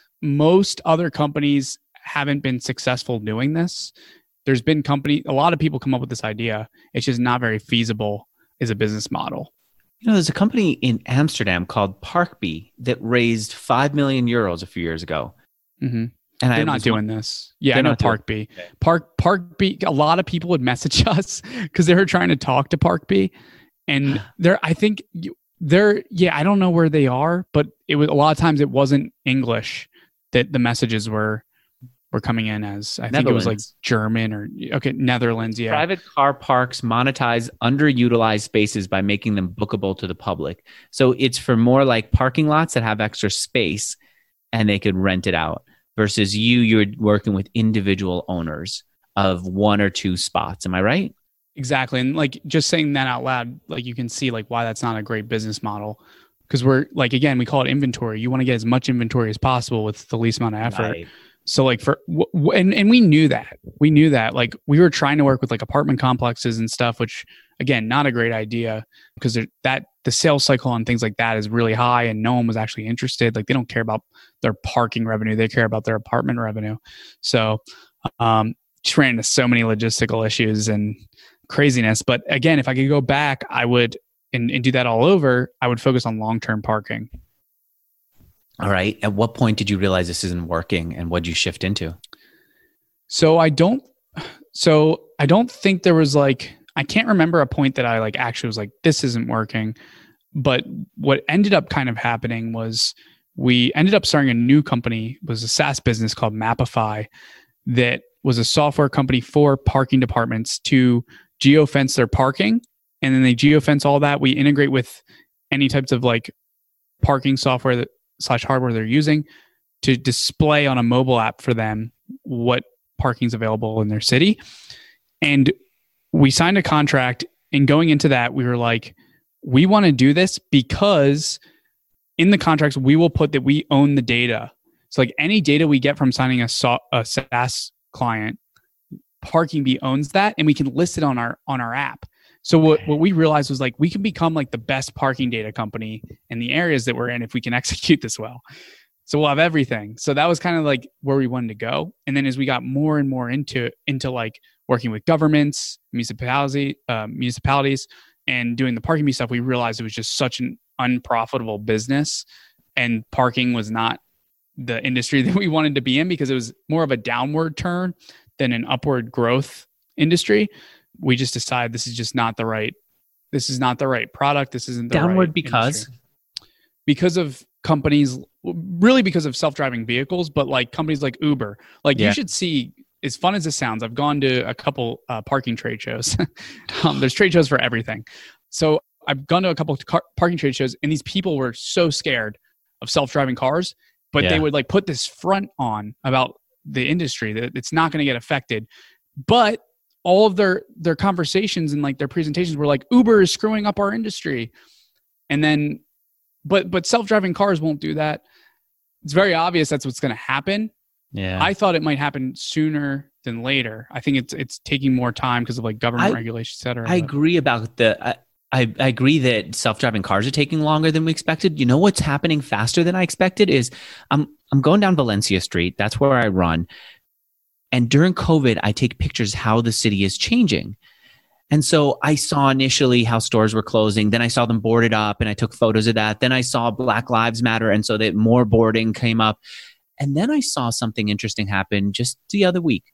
Most other companies haven't been successful doing this. There's been company, a lot of people come up with this idea. It's just not very feasible as a business model. You know, there's a company in Amsterdam called ParkBee that raised five million euros a few years ago. Mm-hmm. And they're I not doing one, this. Yeah, I know ParkBee. Okay. Park ParkBee. A lot of people would message us because they were trying to talk to ParkBee, and they're. I think they're. Yeah, I don't know where they are, but it was a lot of times it wasn't English that the messages were were coming in as. I think it was like German or okay, Netherlands. Yeah, private car parks monetize underutilized spaces by making them bookable to the public. So it's for more like parking lots that have extra space, and they could rent it out. Versus you, you're working with individual owners of one or two spots. Am I right? Exactly. And like just saying that out loud, like you can see like why that's not a great business model. Because we're like, again, we call it inventory. You want to get as much inventory as possible with the least amount of effort. Right. So like for, w- w- and, and we knew that. We knew that. Like we were trying to work with like apartment complexes and stuff, which again, not a great idea because that the sales cycle on things like that is really high and no one was actually interested. Like they don't care about their parking revenue. They care about their apartment revenue. So um, just ran into so many logistical issues and craziness. But again, if I could go back, I would, and, and do that all over, I would focus on long-term parking. All right. At what point did you realize this isn't working, and what did you shift into? So I don't, so I don't think there was like, I can't remember a point that I like actually was like, this isn't working. But what ended up kind of happening was we ended up starting a new company. It was a SaaS business called Mapify that was a software company for parking departments to geofence their parking. And then they geofence all that. We integrate with any types of like parking software that slash hardware they're using to display on a mobile app for them what parking's available in their city. And we signed a contract, and going into that, we were like, we want to do this because in the contracts, we will put that we own the data. So like any data we get from signing a, so- a SaaS client, ParkingBee owns that, and we can list it on our on our app. So what, what we realized was like, we can become like the best parking data company in the areas that we're in if we can execute this well. So we'll have everything. So that was kind of like where we wanted to go. And then as we got more and more into into like working with governments, municipality, uh, municipalities, and doing the ParkingBee stuff, we realized it was just such an unprofitable business, and parking was not the industry that we wanted to be in because it was more of a downward turn than an upward growth industry. We just decided this is just not the right, this is not the right product. This isn't the Downward right because? industry. Because companies, really because of self-driving vehicles, but like companies like Uber, like Yeah. you should see, as fun as this sounds, I've gone to a couple uh, parking trade shows. um, there's trade shows for everything. So I've gone to a couple of car- parking trade shows, and these people were so scared of self-driving cars, but Yeah. they would like put this front on about the industry that it's not going to get affected. But all of their their conversations and like their presentations were like, Uber is screwing up our industry. And then, but but self-driving cars won't do that. It's very obvious that's what's going to happen. Yeah. I thought it might happen sooner than later. I think it's it's taking more time because of like government I- regulations, et cetera. I but- agree about the. I, I, I agree that self-driving cars are taking longer than we expected. You know what's happening faster than I expected is I'm I'm going down Valencia Street. That's where I run. And during COVID, I take pictures how the city is changing. And so I saw initially how stores were closing. Then I saw them boarded up, and I took photos of that. Then I saw Black Lives Matter, and so that more boarding came up. And then I saw something interesting happen just the other week.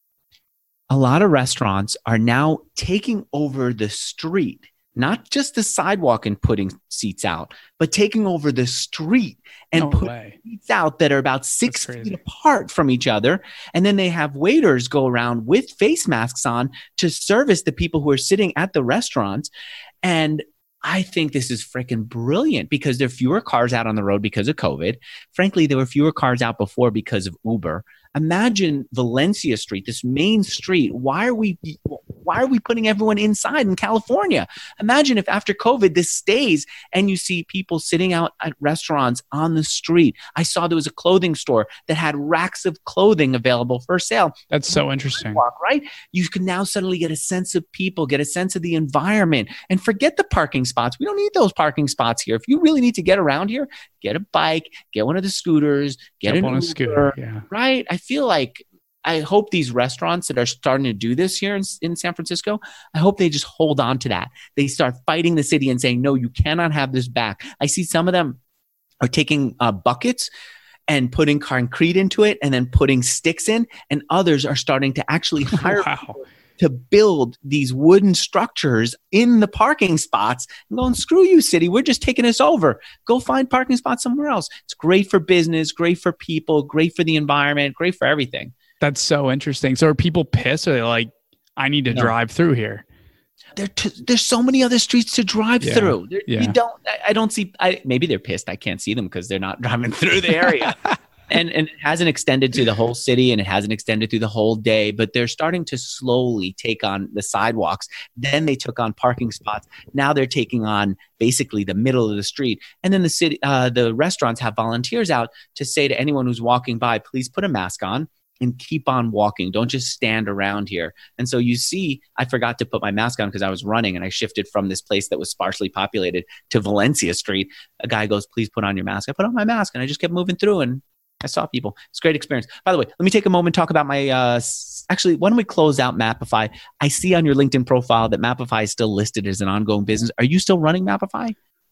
A lot of restaurants are now taking over the street, not just the sidewalk and putting seats out, but taking over the street and No putting way. seats out that are about six That's feet crazy. apart from each other. And then they have waiters go around with face masks on to service the people who are sitting at the restaurants. And I think this is freaking brilliant because there are fewer cars out on the road because of COVID. Frankly, there were fewer cars out before because of Uber. Imagine Valencia Street, this main street. Why are we why are we putting everyone inside in California? Imagine if after COVID this stays and you see people sitting out at restaurants on the street. I saw there was a clothing store that had racks of clothing available for sale. That's so interesting. Walk, right? You can now suddenly get a sense of people, get a sense of the environment, and forget the parking spots. We don't need those parking spots here. If you really need to get around here, get a bike, get one of the scooters, get Jump an on a Uber, scooter. Yeah. right? I feel like I hope these restaurants that are starting to do this here in, in San Francisco, I hope they just hold on to that. They start fighting the city and saying, no, you cannot have this back. I see some of them are taking uh, buckets and putting concrete into it and then putting sticks in, and others are starting to actually hire Wow. people to build these wooden structures in the parking spots and going, screw you, city. We're just taking this over. Go find parking spots somewhere else. It's great for business, great for people, great for the environment, great for everything. That's so interesting. So are people pissed? Or are they like, I need to No. drive through here? There t- there's so many other streets to drive Yeah, through. There, yeah. You don't, I, I don't see, I, maybe they're pissed. I can't see them because they're not driving through the area. And, and it hasn't extended to the whole city, and it hasn't extended through the whole day, but they're starting to slowly take on the sidewalks. Then they took on parking spots. Now they're taking on basically the middle of the street. And then the city, uh, the restaurants have volunteers out to say to anyone who's walking by, please put a mask on and keep on walking. Don't just stand around here. And so you see, I forgot to put my mask on because I was running, and I shifted from this place that was sparsely populated to Valencia Street. A guy goes, please put on your mask. I put on my mask, and I just kept moving through, and I saw people. It's a great experience. By the way, let me take a moment and talk about my, uh, s- actually, why don't we close out Mapify? I see on your LinkedIn profile that Mapify is still listed as an ongoing business. Are you still running Mapify?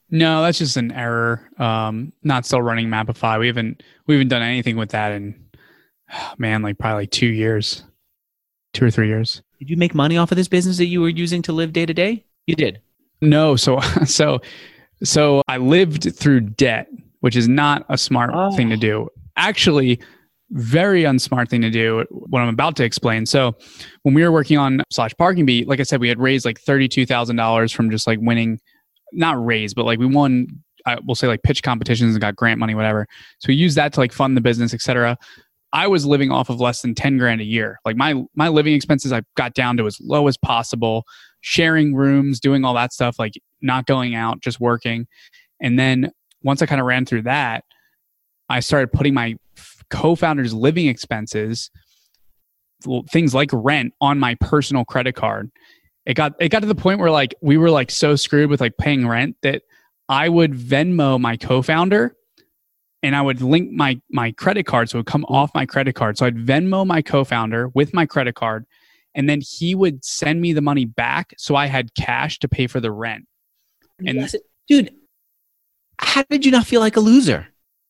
No, that's just an error. Um, not still running Mapify. We haven't we haven't done anything with that in man, like probably like two years, two or three years. Did you make money off of this business that you were using to live day to day? You did. No, so so so I lived through debt, which is not a smart Oh. thing to do. Actually, very unsmart thing to do. What I'm about to explain. So when we were working on Slash Parking Beat, like I said, we had raised like thirty-two thousand dollars from just like winning. Not raised, but like we won, I will say like pitch competitions and got grant money, whatever. So we used that to like fund the business, et cetera. I was living off of less than ten grand a year. Like my, my living expenses, I got down to as low as possible, sharing rooms, doing all that stuff, like not going out, just working. And then once I kind of ran through that, I started putting my co-founder's living expenses, things like rent, on my personal credit card. It got it got to the point where like we were like so screwed with like paying rent that I would Venmo my co-founder and I would link my my credit card, so it would come off my credit card. So I'd Venmo my co-founder with my credit card, and then he would send me the money back, so I had cash to pay for the rent. And yes. Dude, how did you not feel like a loser?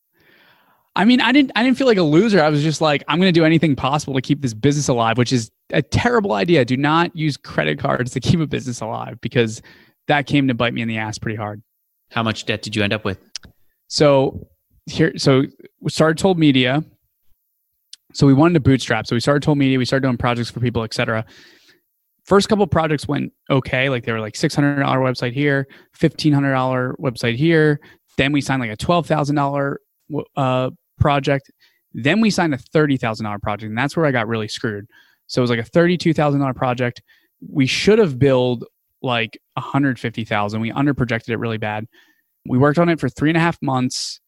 I mean, I didn't I didn't feel like a loser. I was just like, I'm going to do anything possible to keep this business alive, which is a terrible idea. Do not use credit cards to keep a business alive, because that came to bite me in the ass pretty hard. How much debt did you end up with? So here, so we started Told Media. So we wanted to bootstrap. So we started Told Media. We started doing projects for people, et cetera. First couple of projects went okay. Like they were like six hundred dollars website here, fifteen hundred dollars website here. Then we signed like a twelve thousand dollars uh, project. Then we signed a thirty thousand dollars project, and that's where I got really screwed. So it was like a thirty-two thousand dollars project. We should have billed like one hundred fifty thousand dollars. We underprojected it really bad. We worked on it for three and a half months.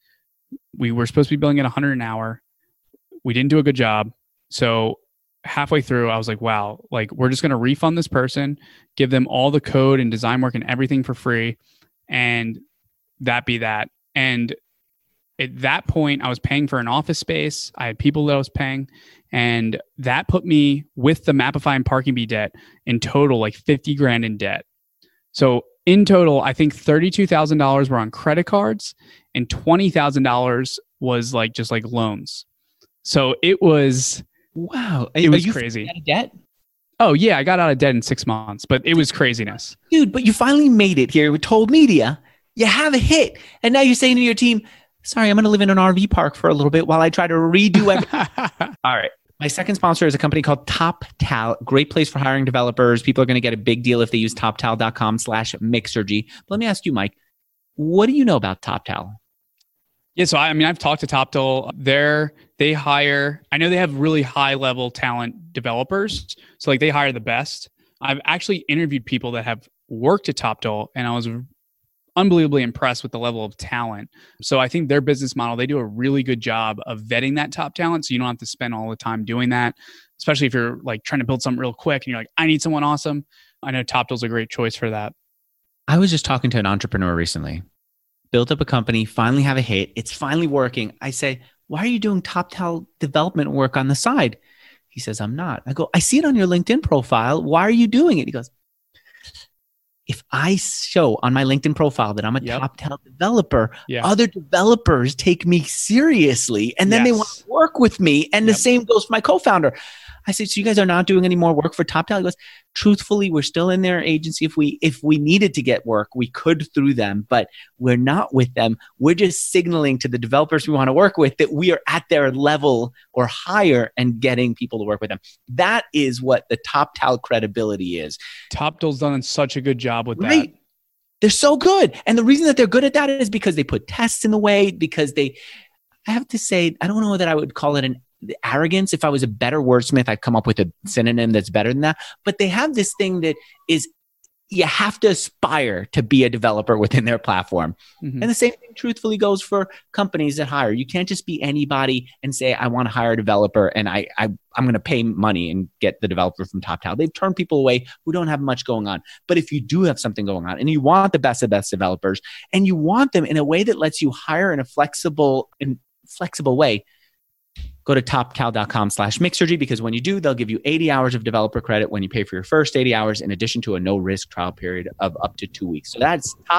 We were supposed to be billing at one hundred an hour. We didn't do a good job. So halfway through, I was like, wow, like we're just going to refund this person, give them all the code and design work and everything for free, and that be that. And at that point, I was paying for an office space. I had people that I was paying, and that put me with the Mapify and Parking Beat debt in total, like fifty grand in debt. So in total, I think thirty-two thousand dollars were on credit cards and twenty thousand dollars was like just like loans. So it was, wow. It was Are you crazy. Out of debt? Oh yeah, I got out of debt in six months, but it was craziness. Dude, but you finally made it here with Told Media. You have a hit. And now you're saying to your team, sorry, I'm going to live in an R V park for a little bit while I try to redo everything. All right. My second sponsor is a company called TopTal. Great place for hiring developers. People are going to get a big deal if they use toptal.com slash Mixergy. But let me ask you, Mike, what do you know about TopTal? Yeah, so I, I mean, I've talked to TopTal. They're, they hire, I know they have really high level talent developers. So like they hire the best. I've actually interviewed people that have worked at TopTal, and I was unbelievably impressed with the level of talent. So I think their business model, they do a really good job of vetting that top talent. So you don't have to spend all the time doing that, especially if you're like trying to build something real quick and you're like, I need someone awesome. I know TopTal's a great choice for that. I was just talking to an entrepreneur recently, built up a company, finally have a hit. It's finally working. I say, why are you doing TopTal development work on the side? He says, I'm not. I go, I see it on your LinkedIn profile. Why are you doing it? He goes, if I show on my LinkedIn profile that I'm a Yep. TopTal developer, Yeah. other developers take me seriously, and then they Yes. want to work with me. And Yep. the same goes for my co-founder. I said, so you guys are not doing any more work for TopTal? He goes, truthfully, we're still in their agency. If we if we needed to get work, we could through them, but we're not with them. We're just signaling to the developers we want to work with that we are at their level or higher and getting people to work with them. That is what the TopTal credibility is. TopTal's done such a good job with Right. that. They're so good. And the reason that they're good at that is because they put tests in the way, because they, I have to say, I don't know that I would call it an arrogance. If I was a better wordsmith, I'd come up with a synonym that's better than that. But they have this thing that is, you have to aspire to be a developer within their platform. Mhm. And the same thing truthfully goes for companies that hire. You can't just be anybody and say, I want to hire a developer and I, I, I'm going to pay money and get the developer from TopTal. They've turned people away who don't have much going on. But if you do have something going on and you want the best of the best developers and you want them in a way that lets you hire in a flexible and flexible way, go to toptal.com slash Mixergy, because when you do, they'll give you eighty hours of developer credit when you pay for your first eighty hours, in addition to a no risk trial period of up to two weeks. So that's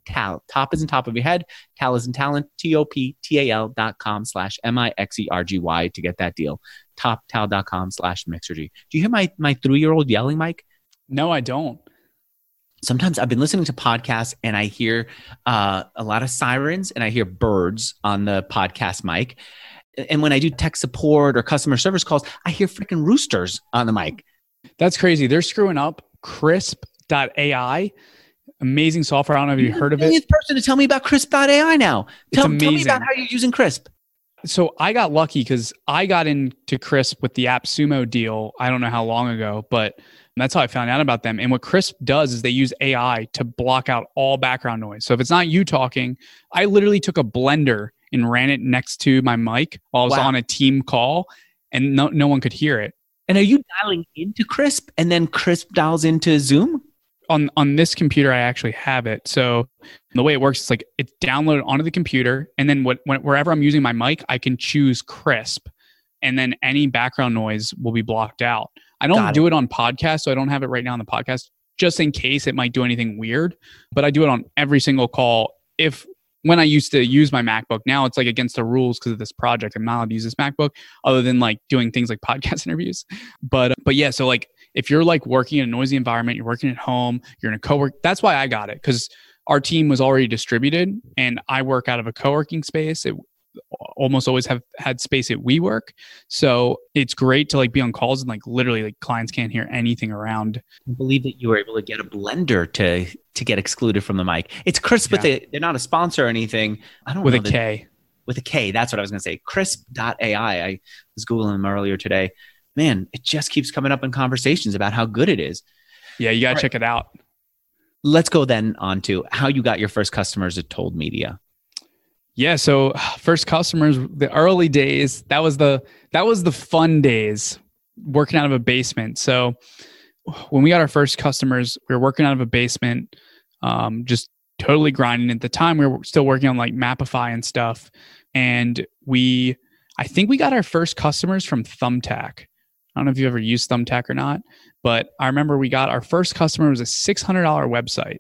Tal. Top is in top of your head. Tal is in talent. T O P T A L dot com slash M I X E R G Y to get that deal. TopTal.com slash Mixergy. Do you hear my, my three-year-old yelling, Mike? No, I don't. Sometimes I've been listening to podcasts and I hear uh, a lot of sirens and I hear birds on the podcast mic. And when I do tech support or customer service calls, I hear freaking roosters on the mic. That's crazy. They're screwing up Crisp dot A I. Amazing software. I don't know if you've heard of it. You're the person to tell me about Crisp dot A I now. Tell, it's tell me about how you're using Crisp. So I got lucky because I got into Crisp with the AppSumo deal. I don't know how long ago, but that's how I found out about them. And what Crisp does is they use A I to block out all background noise. So if it's not you talking, I literally took a blender and ran it next to my mic while I was wow. on a team call, and no, no one could hear it. And are you dialing into Crisp and then Crisp dials into Zoom? On on this computer, I actually have it. So the way it works is like it's downloaded onto the computer, and then what, when, wherever I'm using my mic, I can choose Crisp, and then any background noise will be blocked out. I don't Got do it. it on podcast, so I don't have it right now on the podcast, just in case it might do anything weird. But I do it on every single call. If when I used to use my MacBook, now it's like against the rules because of this project. I'm not allowed to use this MacBook other than like doing things like podcast interviews. But but yeah, so like if you're like working in a noisy environment, you're working at home, you're in a cowork. That's why I got it, because our team was already distributed, and I work out of a co-working space. It almost always have had space at WeWork, so it's great to like be on calls and like literally like clients can't hear anything around. I believe that you were able to get a blender to to get excluded from the mic. It's Crisp, yeah. but they, they're not a sponsor or anything. I don't with know a K. With a K, that's what I was going to say. Crisp dot A I. I was Googling them earlier today. Man, it just keeps coming up in conversations about how good it is. Yeah, you got to right. check it out. Let's go then on to how you got your first customers at Told Media. Yeah, so first customers, the early days, that was the that was the fun days, working out of a basement. So when we got our first customers, we were working out of a basement, um, just totally grinding. At the time, we were still working on like Mapify and stuff. And we, I think we got our first customers from Thumbtack. I don't know if you ever used Thumbtack or not, but I remember we got our first customer. It was a six hundred dollars website.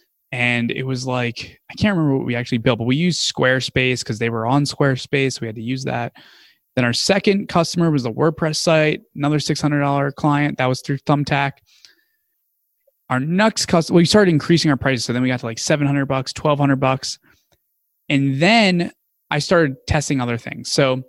And it was like, I can't remember what we actually built, but we used Squarespace because they were on Squarespace. We had to use that. Then our second customer was the WordPress site, another six hundred dollars client. That was through Thumbtack. Our next customer, we started increasing our prices. So then we got to like seven hundred bucks, twelve hundred bucks. And then I started testing other things. So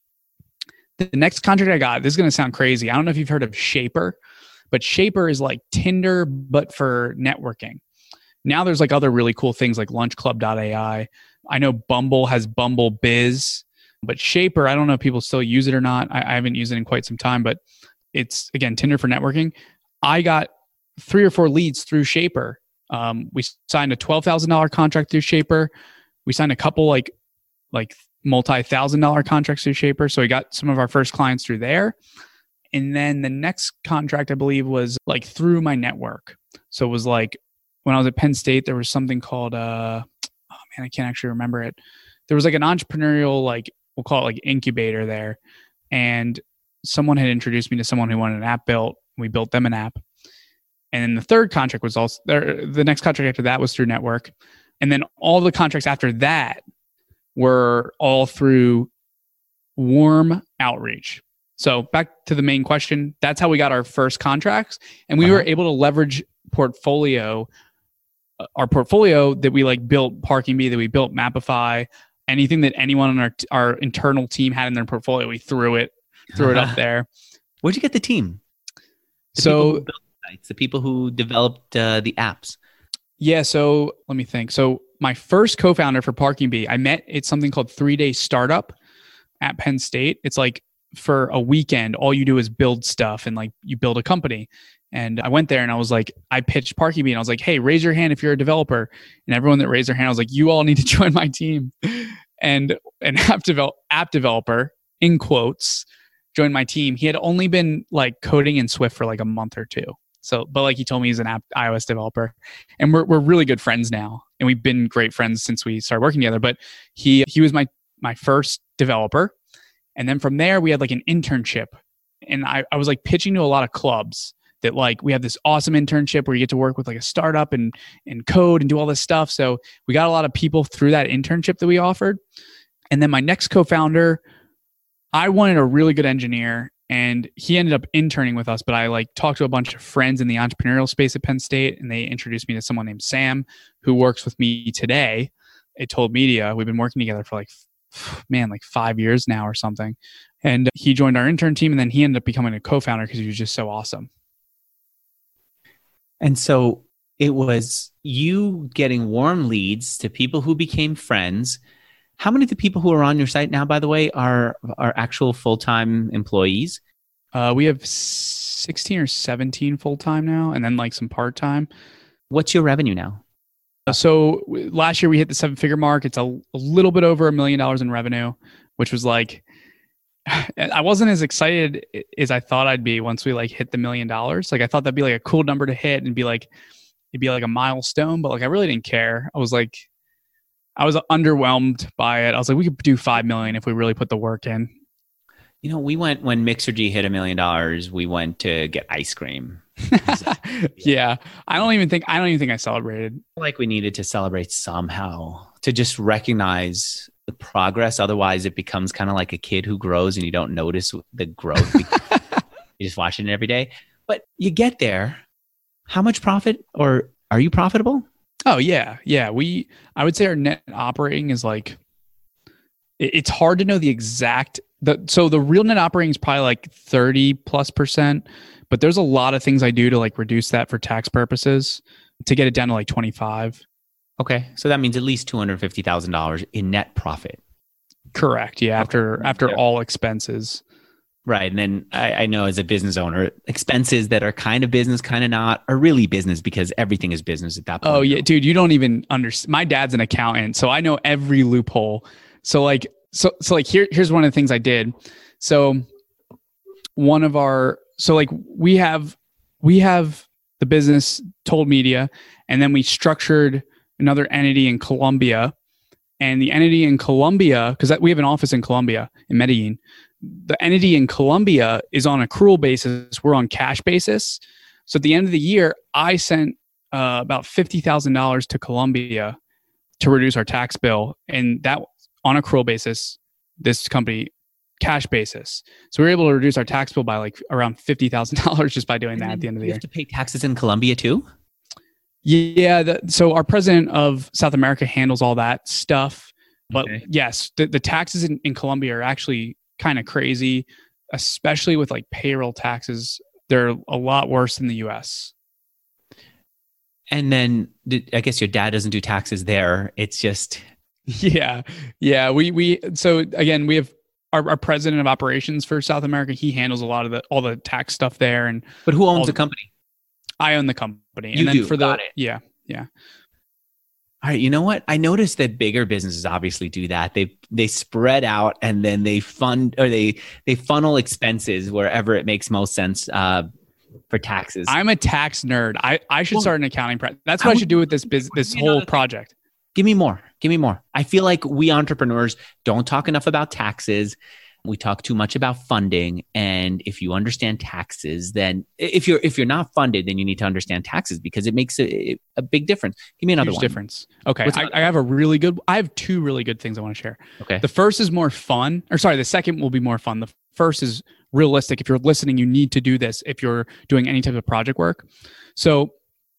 the next contract I got, this is going to sound crazy. I don't know if you've heard of Shaper, but Shaper is like Tinder, but for networking. Now there's like other really cool things like lunch club dot A I. I know Bumble has Bumble Biz, but Shaper, I don't know if people still use it or not. I, I haven't used it in quite some time, but it's, again, Tinder for networking. I got three or four leads through Shaper. Um, we signed a twelve thousand dollars contract through Shaper. We signed a couple like like multi-thousand dollar contracts through Shaper. So we got some of our first clients through there. And then the next contract, I believe, was like through my network. So it was like when I was at Penn State, there was something called, uh, oh man, I can't actually remember it. There was like an entrepreneurial, like we'll call it like incubator there. And someone had introduced me to someone who wanted an app built. We built them an app. And then the third contract was also there. The next contract after that was through network. And then all the contracts after that were all through warm outreach. So back to the main question, that's how we got our first contracts. And we uh-huh. were able to leverage portfolio, uh, our portfolio that we like built ParkingBee, that we built Mapify, anything that anyone on our, our internal team had in their portfolio, we threw it, threw it up there. Where'd you get the team? The so people who built sites, the people who developed uh, the apps. Yeah. So let me think. So my first co-founder for ParkingBee, I met at something called Three Day Startup at Penn State. It's like for a weekend, all you do is build stuff and like you build a company. And I went there and I was like, I pitched ParkingBee and I was like, hey, raise your hand if you're a developer. And everyone that raised their hand, I was like, you all need to join my team. And an app, develop, app developer, in quotes, joined my team. He had only been like coding in Swift for like a month or two. So, but like he told me he's an app iOS developer, and we're we're really good friends now, and we've been great friends since we started working together. But he he was my my first developer, and then from there we had like an internship, and I I was like pitching to a lot of clubs that like we have this awesome internship where you get to work with like a startup and and code and do all this stuff. So we got a lot of people through that internship that we offered. And then my next co-founder, I wanted a really good engineer, and he ended up interning with us. But I like talked to a bunch of friends in the entrepreneurial space at Penn State, and they introduced me to someone named Sam, who works with me today at Told Media. We've been working together for like, man, like five years now or something. And he joined our intern team, and then he ended up becoming a co-founder because he was just so awesome. And so it was you getting warm leads to people who became friends. How many of the people who are on your site now, by the way, are are actual full-time employees? Uh, we have sixteen or seventeen full-time now, and then like some part-time. What's your revenue now? So last year we hit the seven-figure mark. It's a, a little bit over a million dollars in revenue, which was like, I wasn't as excited as I thought I'd be once we like hit the million dollars. Like I thought that'd be like a cool number to hit and be like, it'd be like a milestone, but like I really didn't care. I was like, I was underwhelmed by it. I was like, we could do five million if we really put the work in. You know, we went when Mixergy hit a million dollars, we went to get ice cream. Yeah. I don't even think, I don't even think I celebrated. Like we needed to celebrate somehow to just recognize the progress. Otherwise it becomes kind of like a kid who grows and you don't notice the growth. You're just watching it every day, but you get there. How much profit, or are you profitable? Oh yeah. Yeah. We, I would say our net operating is like, it, it's hard to know the exact, the, so the real net operating is probably like thirty plus percent, but there's a lot of things I do to like reduce that for tax purposes to get it down to like twenty-five. Okay. So that means at least two hundred fifty thousand dollars in net profit. Correct. Yeah. After, Okay. after Yeah. all expenses. Right. And then I, I know as a business owner, expenses that are kind of business, kind of not, are really business because everything is business at that point. Oh yeah, dude, you don't even understand. My dad's an accountant, so I know every loophole. So like, so, so like here, here's one of the things I did. So one of our, so like we have, we have the business Told Media, and then we structured another entity in Colombia, and the entity in Colombia, because we have an office in Colombia, in Medellin. The entity in Colombia is on accrual basis. We're on cash basis. So at the end of the year, I sent uh, about fifty thousand dollars to Colombia to reduce our tax bill. And that on accrual basis, this company cash basis. So we were able to reduce our tax bill by like around fifty thousand dollars just by doing that at the end of the you year. have to pay taxes in Colombia too? Yeah. The, so our president of South America handles all that stuff. But Okay. yes, the, the taxes in, in Colombia are actually kind of crazy, especially with like payroll taxes. They're a lot worse than the U S. And then did, I guess your dad doesn't do taxes there. It's just... Yeah. Yeah. We, we, so again, we have our, our president of operations for South America. He handles a lot of the, all the tax stuff there. And But who owns all, the company? I own the company. You and then do. for the, Got it. yeah. Yeah. All right, you know what? I noticed that bigger businesses obviously do that. They they spread out and then they fund or they they funnel expenses wherever it makes most sense uh, for taxes. I'm a tax nerd. I, I should Well, start an accounting practice. That's I what I would- should do with this business, this you know, whole the thing- project. Give me more. Give me more. I feel like we entrepreneurs don't talk enough about taxes. We talk too much about funding. And if you understand taxes, then if you're if you're not funded, then you need to understand taxes because it makes a, a big difference. Give me another Huge one. difference. Okay. What's I, another I have a really good, I have two really good things I want to share. Okay. The first is more fun, or sorry, the second will be more fun. The first is realistic. If you're listening, you need to do this if you're doing any type of project work. So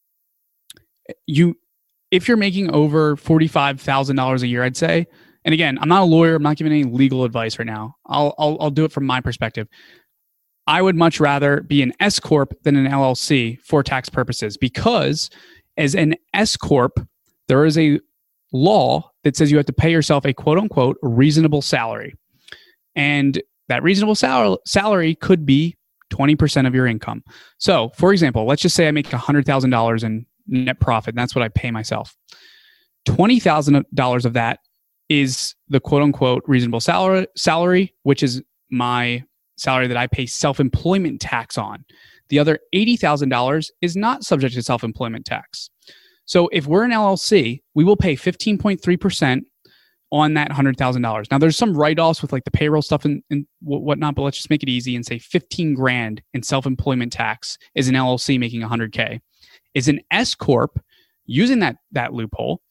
you, if you're making over forty-five thousand dollars a year, I'd say, and again, I'm not a lawyer. I'm not giving any legal advice right now. I'll, I'll, I'll do it from my perspective. I would much rather be an S corp than an L L C for tax purposes, because as an S corp, there is a law that says you have to pay yourself a quote unquote reasonable salary. And that reasonable sal- salary could be twenty percent of your income. So for example, let's just say I make one hundred thousand dollars in net profit. And that's what I pay myself. twenty thousand dollars of that is the quote unquote reasonable salary, salary, which is my salary that I pay self-employment tax on. The other eighty thousand dollars is not subject to self-employment tax. So if we're an L L C, we will pay fifteen point three percent on that one hundred thousand dollars. Now there's some write-offs with like the payroll stuff and, and whatnot, but let's just make it easy and say fifteen grand in self-employment tax is an L L C making one hundred K. Is an S Corp using that, that loophole,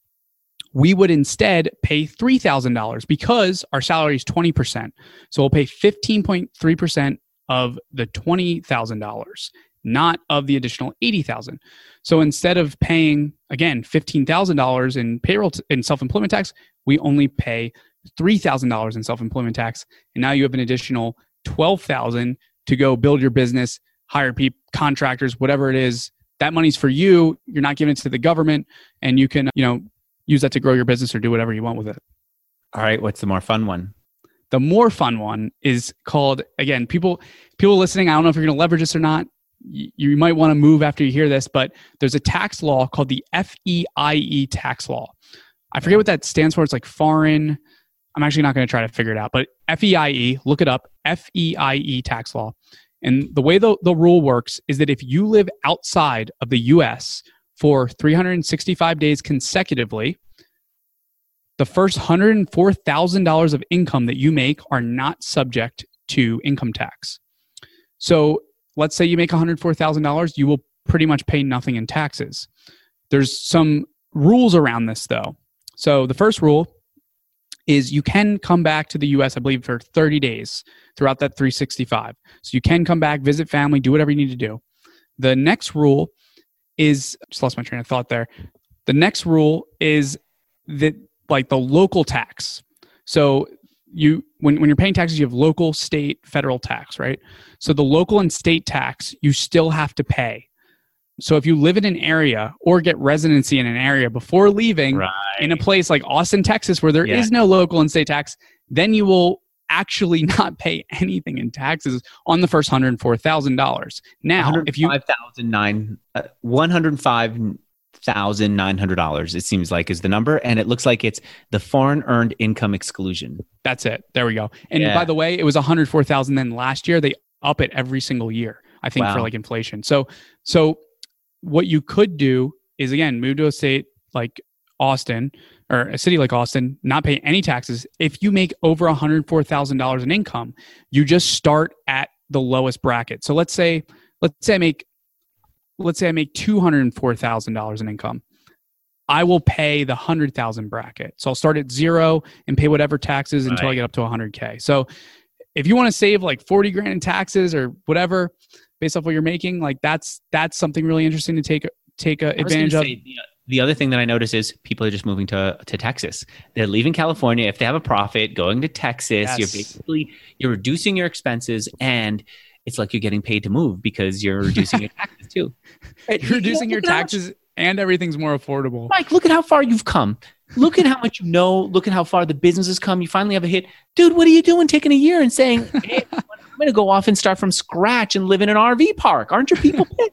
we would instead pay three thousand dollars because our salary is twenty percent. So we'll pay fifteen point three percent of the twenty thousand dollars, not of the additional eighty thousand dollars. So instead of paying, again, fifteen thousand dollars in payroll t- in self-employment tax, we only pay three thousand dollars in self-employment tax. And now you have an additional twelve thousand dollars to go build your business, hire people, contractors, whatever it is. That money's for you. You're not giving it to the government, and you can, you know, use that to grow your business or do whatever you want with it. All right. What's the more fun one? The more fun one is called, again, people people listening, I don't know if you're going to leverage this or not. You, you might want to move after you hear this, but there's a tax law called the F E I E tax law. I forget what that stands for. It's like foreign. I'm actually not going to try to figure it out, but F E I E, look it up, F E I E tax law. And the way the, the rule works is that if you live outside of the U S for three hundred sixty-five days consecutively, the first one hundred four thousand dollars of income that you make are not subject to income tax. So let's say you make one hundred four thousand dollars, you will pretty much pay nothing in taxes. There's some rules around this though. So the first rule is you can come back to the U S, I believe, for thirty days throughout that three sixty-five. So you can come back, visit family, do whatever you need to do. The next rule is, just lost my train of thought there. The next rule is that like the local tax. So you, when, when you're paying taxes, you have local, state, federal tax, right? So the local and state tax, you still have to pay. So if you live in an area or get residency in an area before leaving right. in a place like Austin, Texas, where there yeah. is no local and state tax, then you will actually not pay anything in taxes on the first one hundred four thousand dollars. Now, if you one hundred five thousand nine hundred dollars, it seems like is the number, and it looks like it's the foreign earned income exclusion. That's it. There we go. And yeah. by the way, it was one hundred four thousand. Then last year they up it every single year, I think, wow. for like inflation. So, so what you could do is, again, move to a state like Austin or a city like Austin, not pay any taxes. If you make over one hundred four thousand dollars in income, you just start at the lowest bracket. So let's say, let's say I make, let's say I make two hundred four thousand dollars in income. I will pay the one hundred thousand bracket. So I'll start at zero and pay whatever taxes right. until I get up to one hundred K. So if you want to save like forty grand in taxes or whatever, based off what you're making, like that's that's something really interesting to take take a advantage of. Say, the, the other thing that I notice is people are just moving to to Texas. They're leaving California if they have a profit, going to Texas. Yes. You're basically you're reducing your expenses, and it's like you're getting paid to move because you're reducing your taxes too. You're reducing your taxes, and everything's more affordable. Mike, look at how far you've come. Look at how much you know. Look at how far the business has come. You finally have a hit. Dude, what are you doing taking a year and saying, hey, I'm going to go off and start from scratch and live in an R V park? Aren't your people pissed?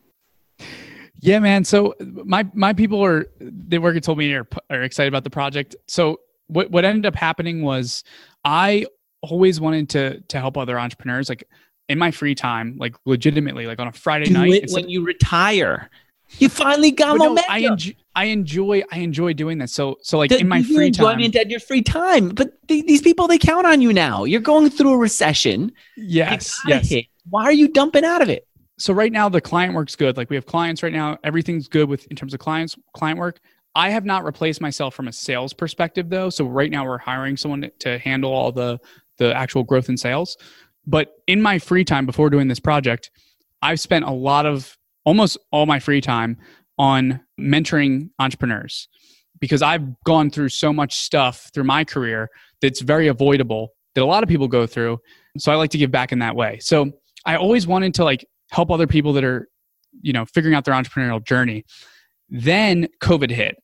Yeah, man. So my my people are, they work at told me are, are excited about the project. So what, what ended up happening was I always wanted to to help other entrepreneurs, like in my free time, like legitimately, like on a Friday Do night. It when like, you retire. You finally got momentum. No, I, enjoy, I enjoy I enjoy doing this. So so like the, in my free time, at your free time. But th- these people, they count on you now. You're going through a recession. Yes, yes. Hit. Why are you dumping out of it? So right now the client work's good. Like we have clients right now. Everything's good with in terms of clients client work. I have not replaced myself from a sales perspective though. So right now we're hiring someone to handle all the the actual growth in sales. But in my free time before doing this project, I've spent a lot of almost all my free time on mentoring entrepreneurs because I've gone through so much stuff through my career that's very avoidable that a lot of people go through. So I like to give back in that way. So I always wanted to like help other people that are, you know, figuring out their entrepreneurial journey. Then COVID hit.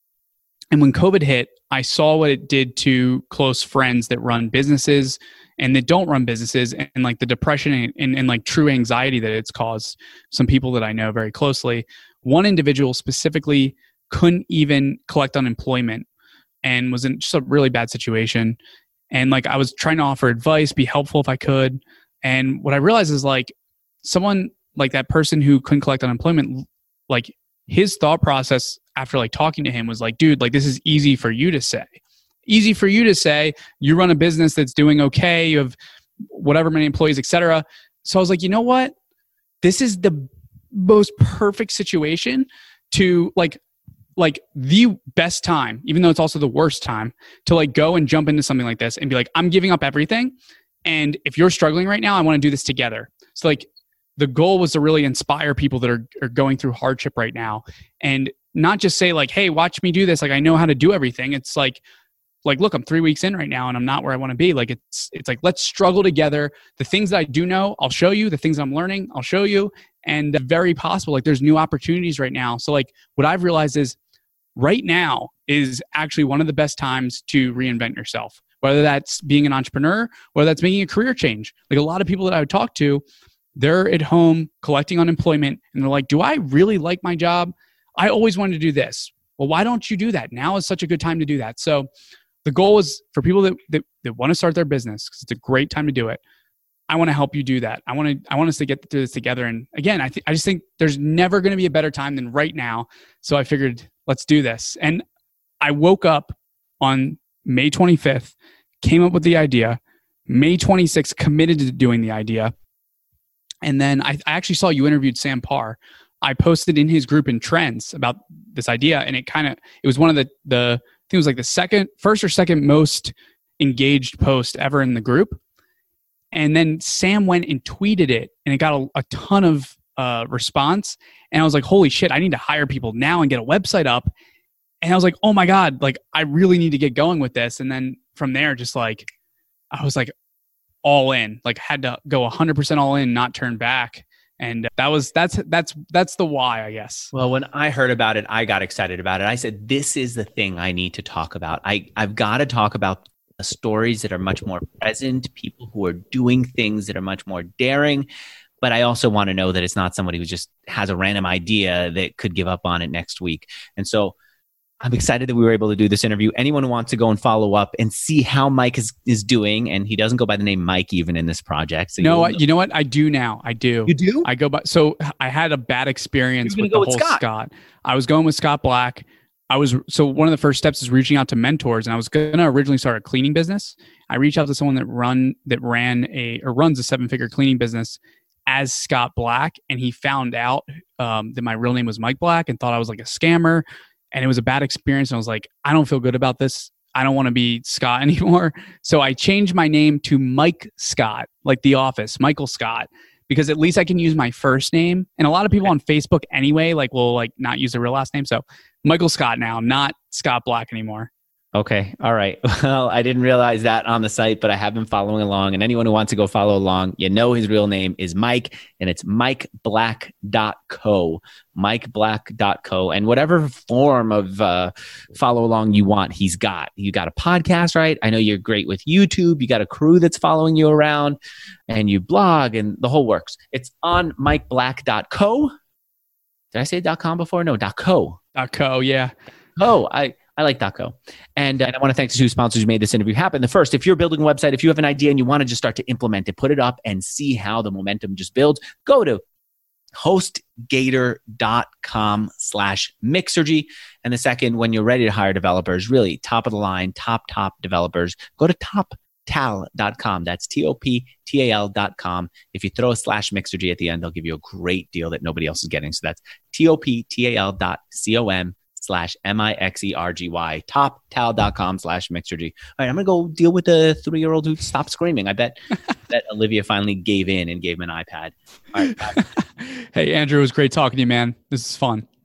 And when COVID hit, I saw what it did to close friends that run businesses and that don't run businesses, and, and like the depression and, and, and like true anxiety that it's caused some people that I know very closely. One individual specifically couldn't even collect unemployment and was in just a really bad situation. And like I was trying to offer advice, be helpful if I could. And what I realized is like someone like that person who couldn't collect unemployment, like his thought process after like talking to him was like, dude, like this is easy for you to say. easy for you to say. You run a business that's doing okay. You have whatever many employees, et cetera. So I was like, you know what? This is the most perfect situation to like, like the best time, even though it's also the worst time, to like go and jump into something like this and be like, I'm giving up everything. And if you're struggling right now, I want to do this together. So like the goal was to really inspire people that are, are going through hardship right now, and not just say like, hey, watch me do this. Like I know how to do everything. It's like, like, look, I'm three weeks in right now and I'm not where I want to be. Like it's, it's like, let's struggle together. The things that I do know, I'll show you. The things I'm learning, I'll show you. And very possible, like there's new opportunities right now. So like what I've realized is right now is actually one of the best times to reinvent yourself, whether that's being an entrepreneur, whether that's making a career change. Like a lot of people that I would talk to, they're at home collecting unemployment and they're like, do I really like my job? I always wanted to do this. Well, why don't you do that? Now is such a good time to do that. So the goal is for people that, that, that want to start their business, because it's a great time to do it. I want to help you do that. I want to, I want us to get through this together. And again, I think, I just think there's never going to be a better time than right now. So I figured, let's do this. And I woke up on May twenty-fifth, came up with the idea, May twenty-sixth, committed to doing the idea. And then I, I actually saw you interviewed Sam Parr. I posted in his group in Trends about this idea. And it kind of, it was one of the, the, I think it was like the second, first or second most engaged post ever in the group. And then Sam went and tweeted it, and it got a, a ton of uh, response. And I was like, holy shit, I need to hire people now and get a website up. And I was like, oh my God, like I really need to get going with this. And then from there, just like, I was like all in, like had to go one hundred percent all in, not turn back. And that was, that's, that's, that's the why, I guess. Well, when I heard about it, I got excited about it. I said, this is the thing I need to talk about. I, I've got to talk about the stories that are much more present, people who are doing things that are much more daring. But I also want to know that it's not somebody who just has a random idea that could give up on it next week. And so I'm excited that we were able to do this interview. Anyone who wants to go and follow up and see how Mike is, is doing, and he doesn't go by the name Mike even in this project. So no, you know what? I do now. I do. You do? I go by. So I had a bad experience with the with whole Scott. Scott. I was going with Scott Black. I was, so one of the first steps is reaching out to mentors, and I was going to originally start a cleaning business. I reached out to someone that run, that ran a, or runs a seven figure cleaning business as Scott Black. And he found out um, that my real name was Mike Black and thought I was like a scammer. And it was a bad experience. And I was like, I don't feel good about this. I don't want to be Scott anymore. So I changed my name to Mike Scott, like The Office, Michael Scott, because at least I can use my first name. And a lot of people on Facebook anyway, like will like not use their real last name. So Michael Scott now, not Scott Black anymore. Okay. All right. Well, I didn't realize that on the site, but I have been following along. And anyone who wants to go follow along, you know his real name is Mike, and it's mike black dot co. mike black dot co. And whatever form of uh, follow along you want, he's got. You got a podcast, right? I know you're great with YouTube. You got a crew that's following you around, and you blog, and the whole works. It's on mike black dot co. Did I say .com before? No, .co. .co, yeah. Oh, I... I like .co. And, uh, and I want to thank the two sponsors who made this interview happen. The first, if you're building a website, if you have an idea and you want to just start to implement it, put it up and see how the momentum just builds, go to hostgator.com slash Mixergy. And the second, when you're ready to hire developers, really top of the line, top, top developers, go to top tal dot com. That's T O P T A L dot com. If you throw a slash Mixergy at the end, they'll give you a great deal that nobody else is getting. So that's T O P T A L dot com. slash M I X E R G Y, toptal.com slash Mixergy. All right, I'm going to go deal with the three-year-old who stopped screaming. I bet that Olivia finally gave in and gave him an iPad. All right, bye. Hey, Andrew, it was great talking to you, man. This is fun.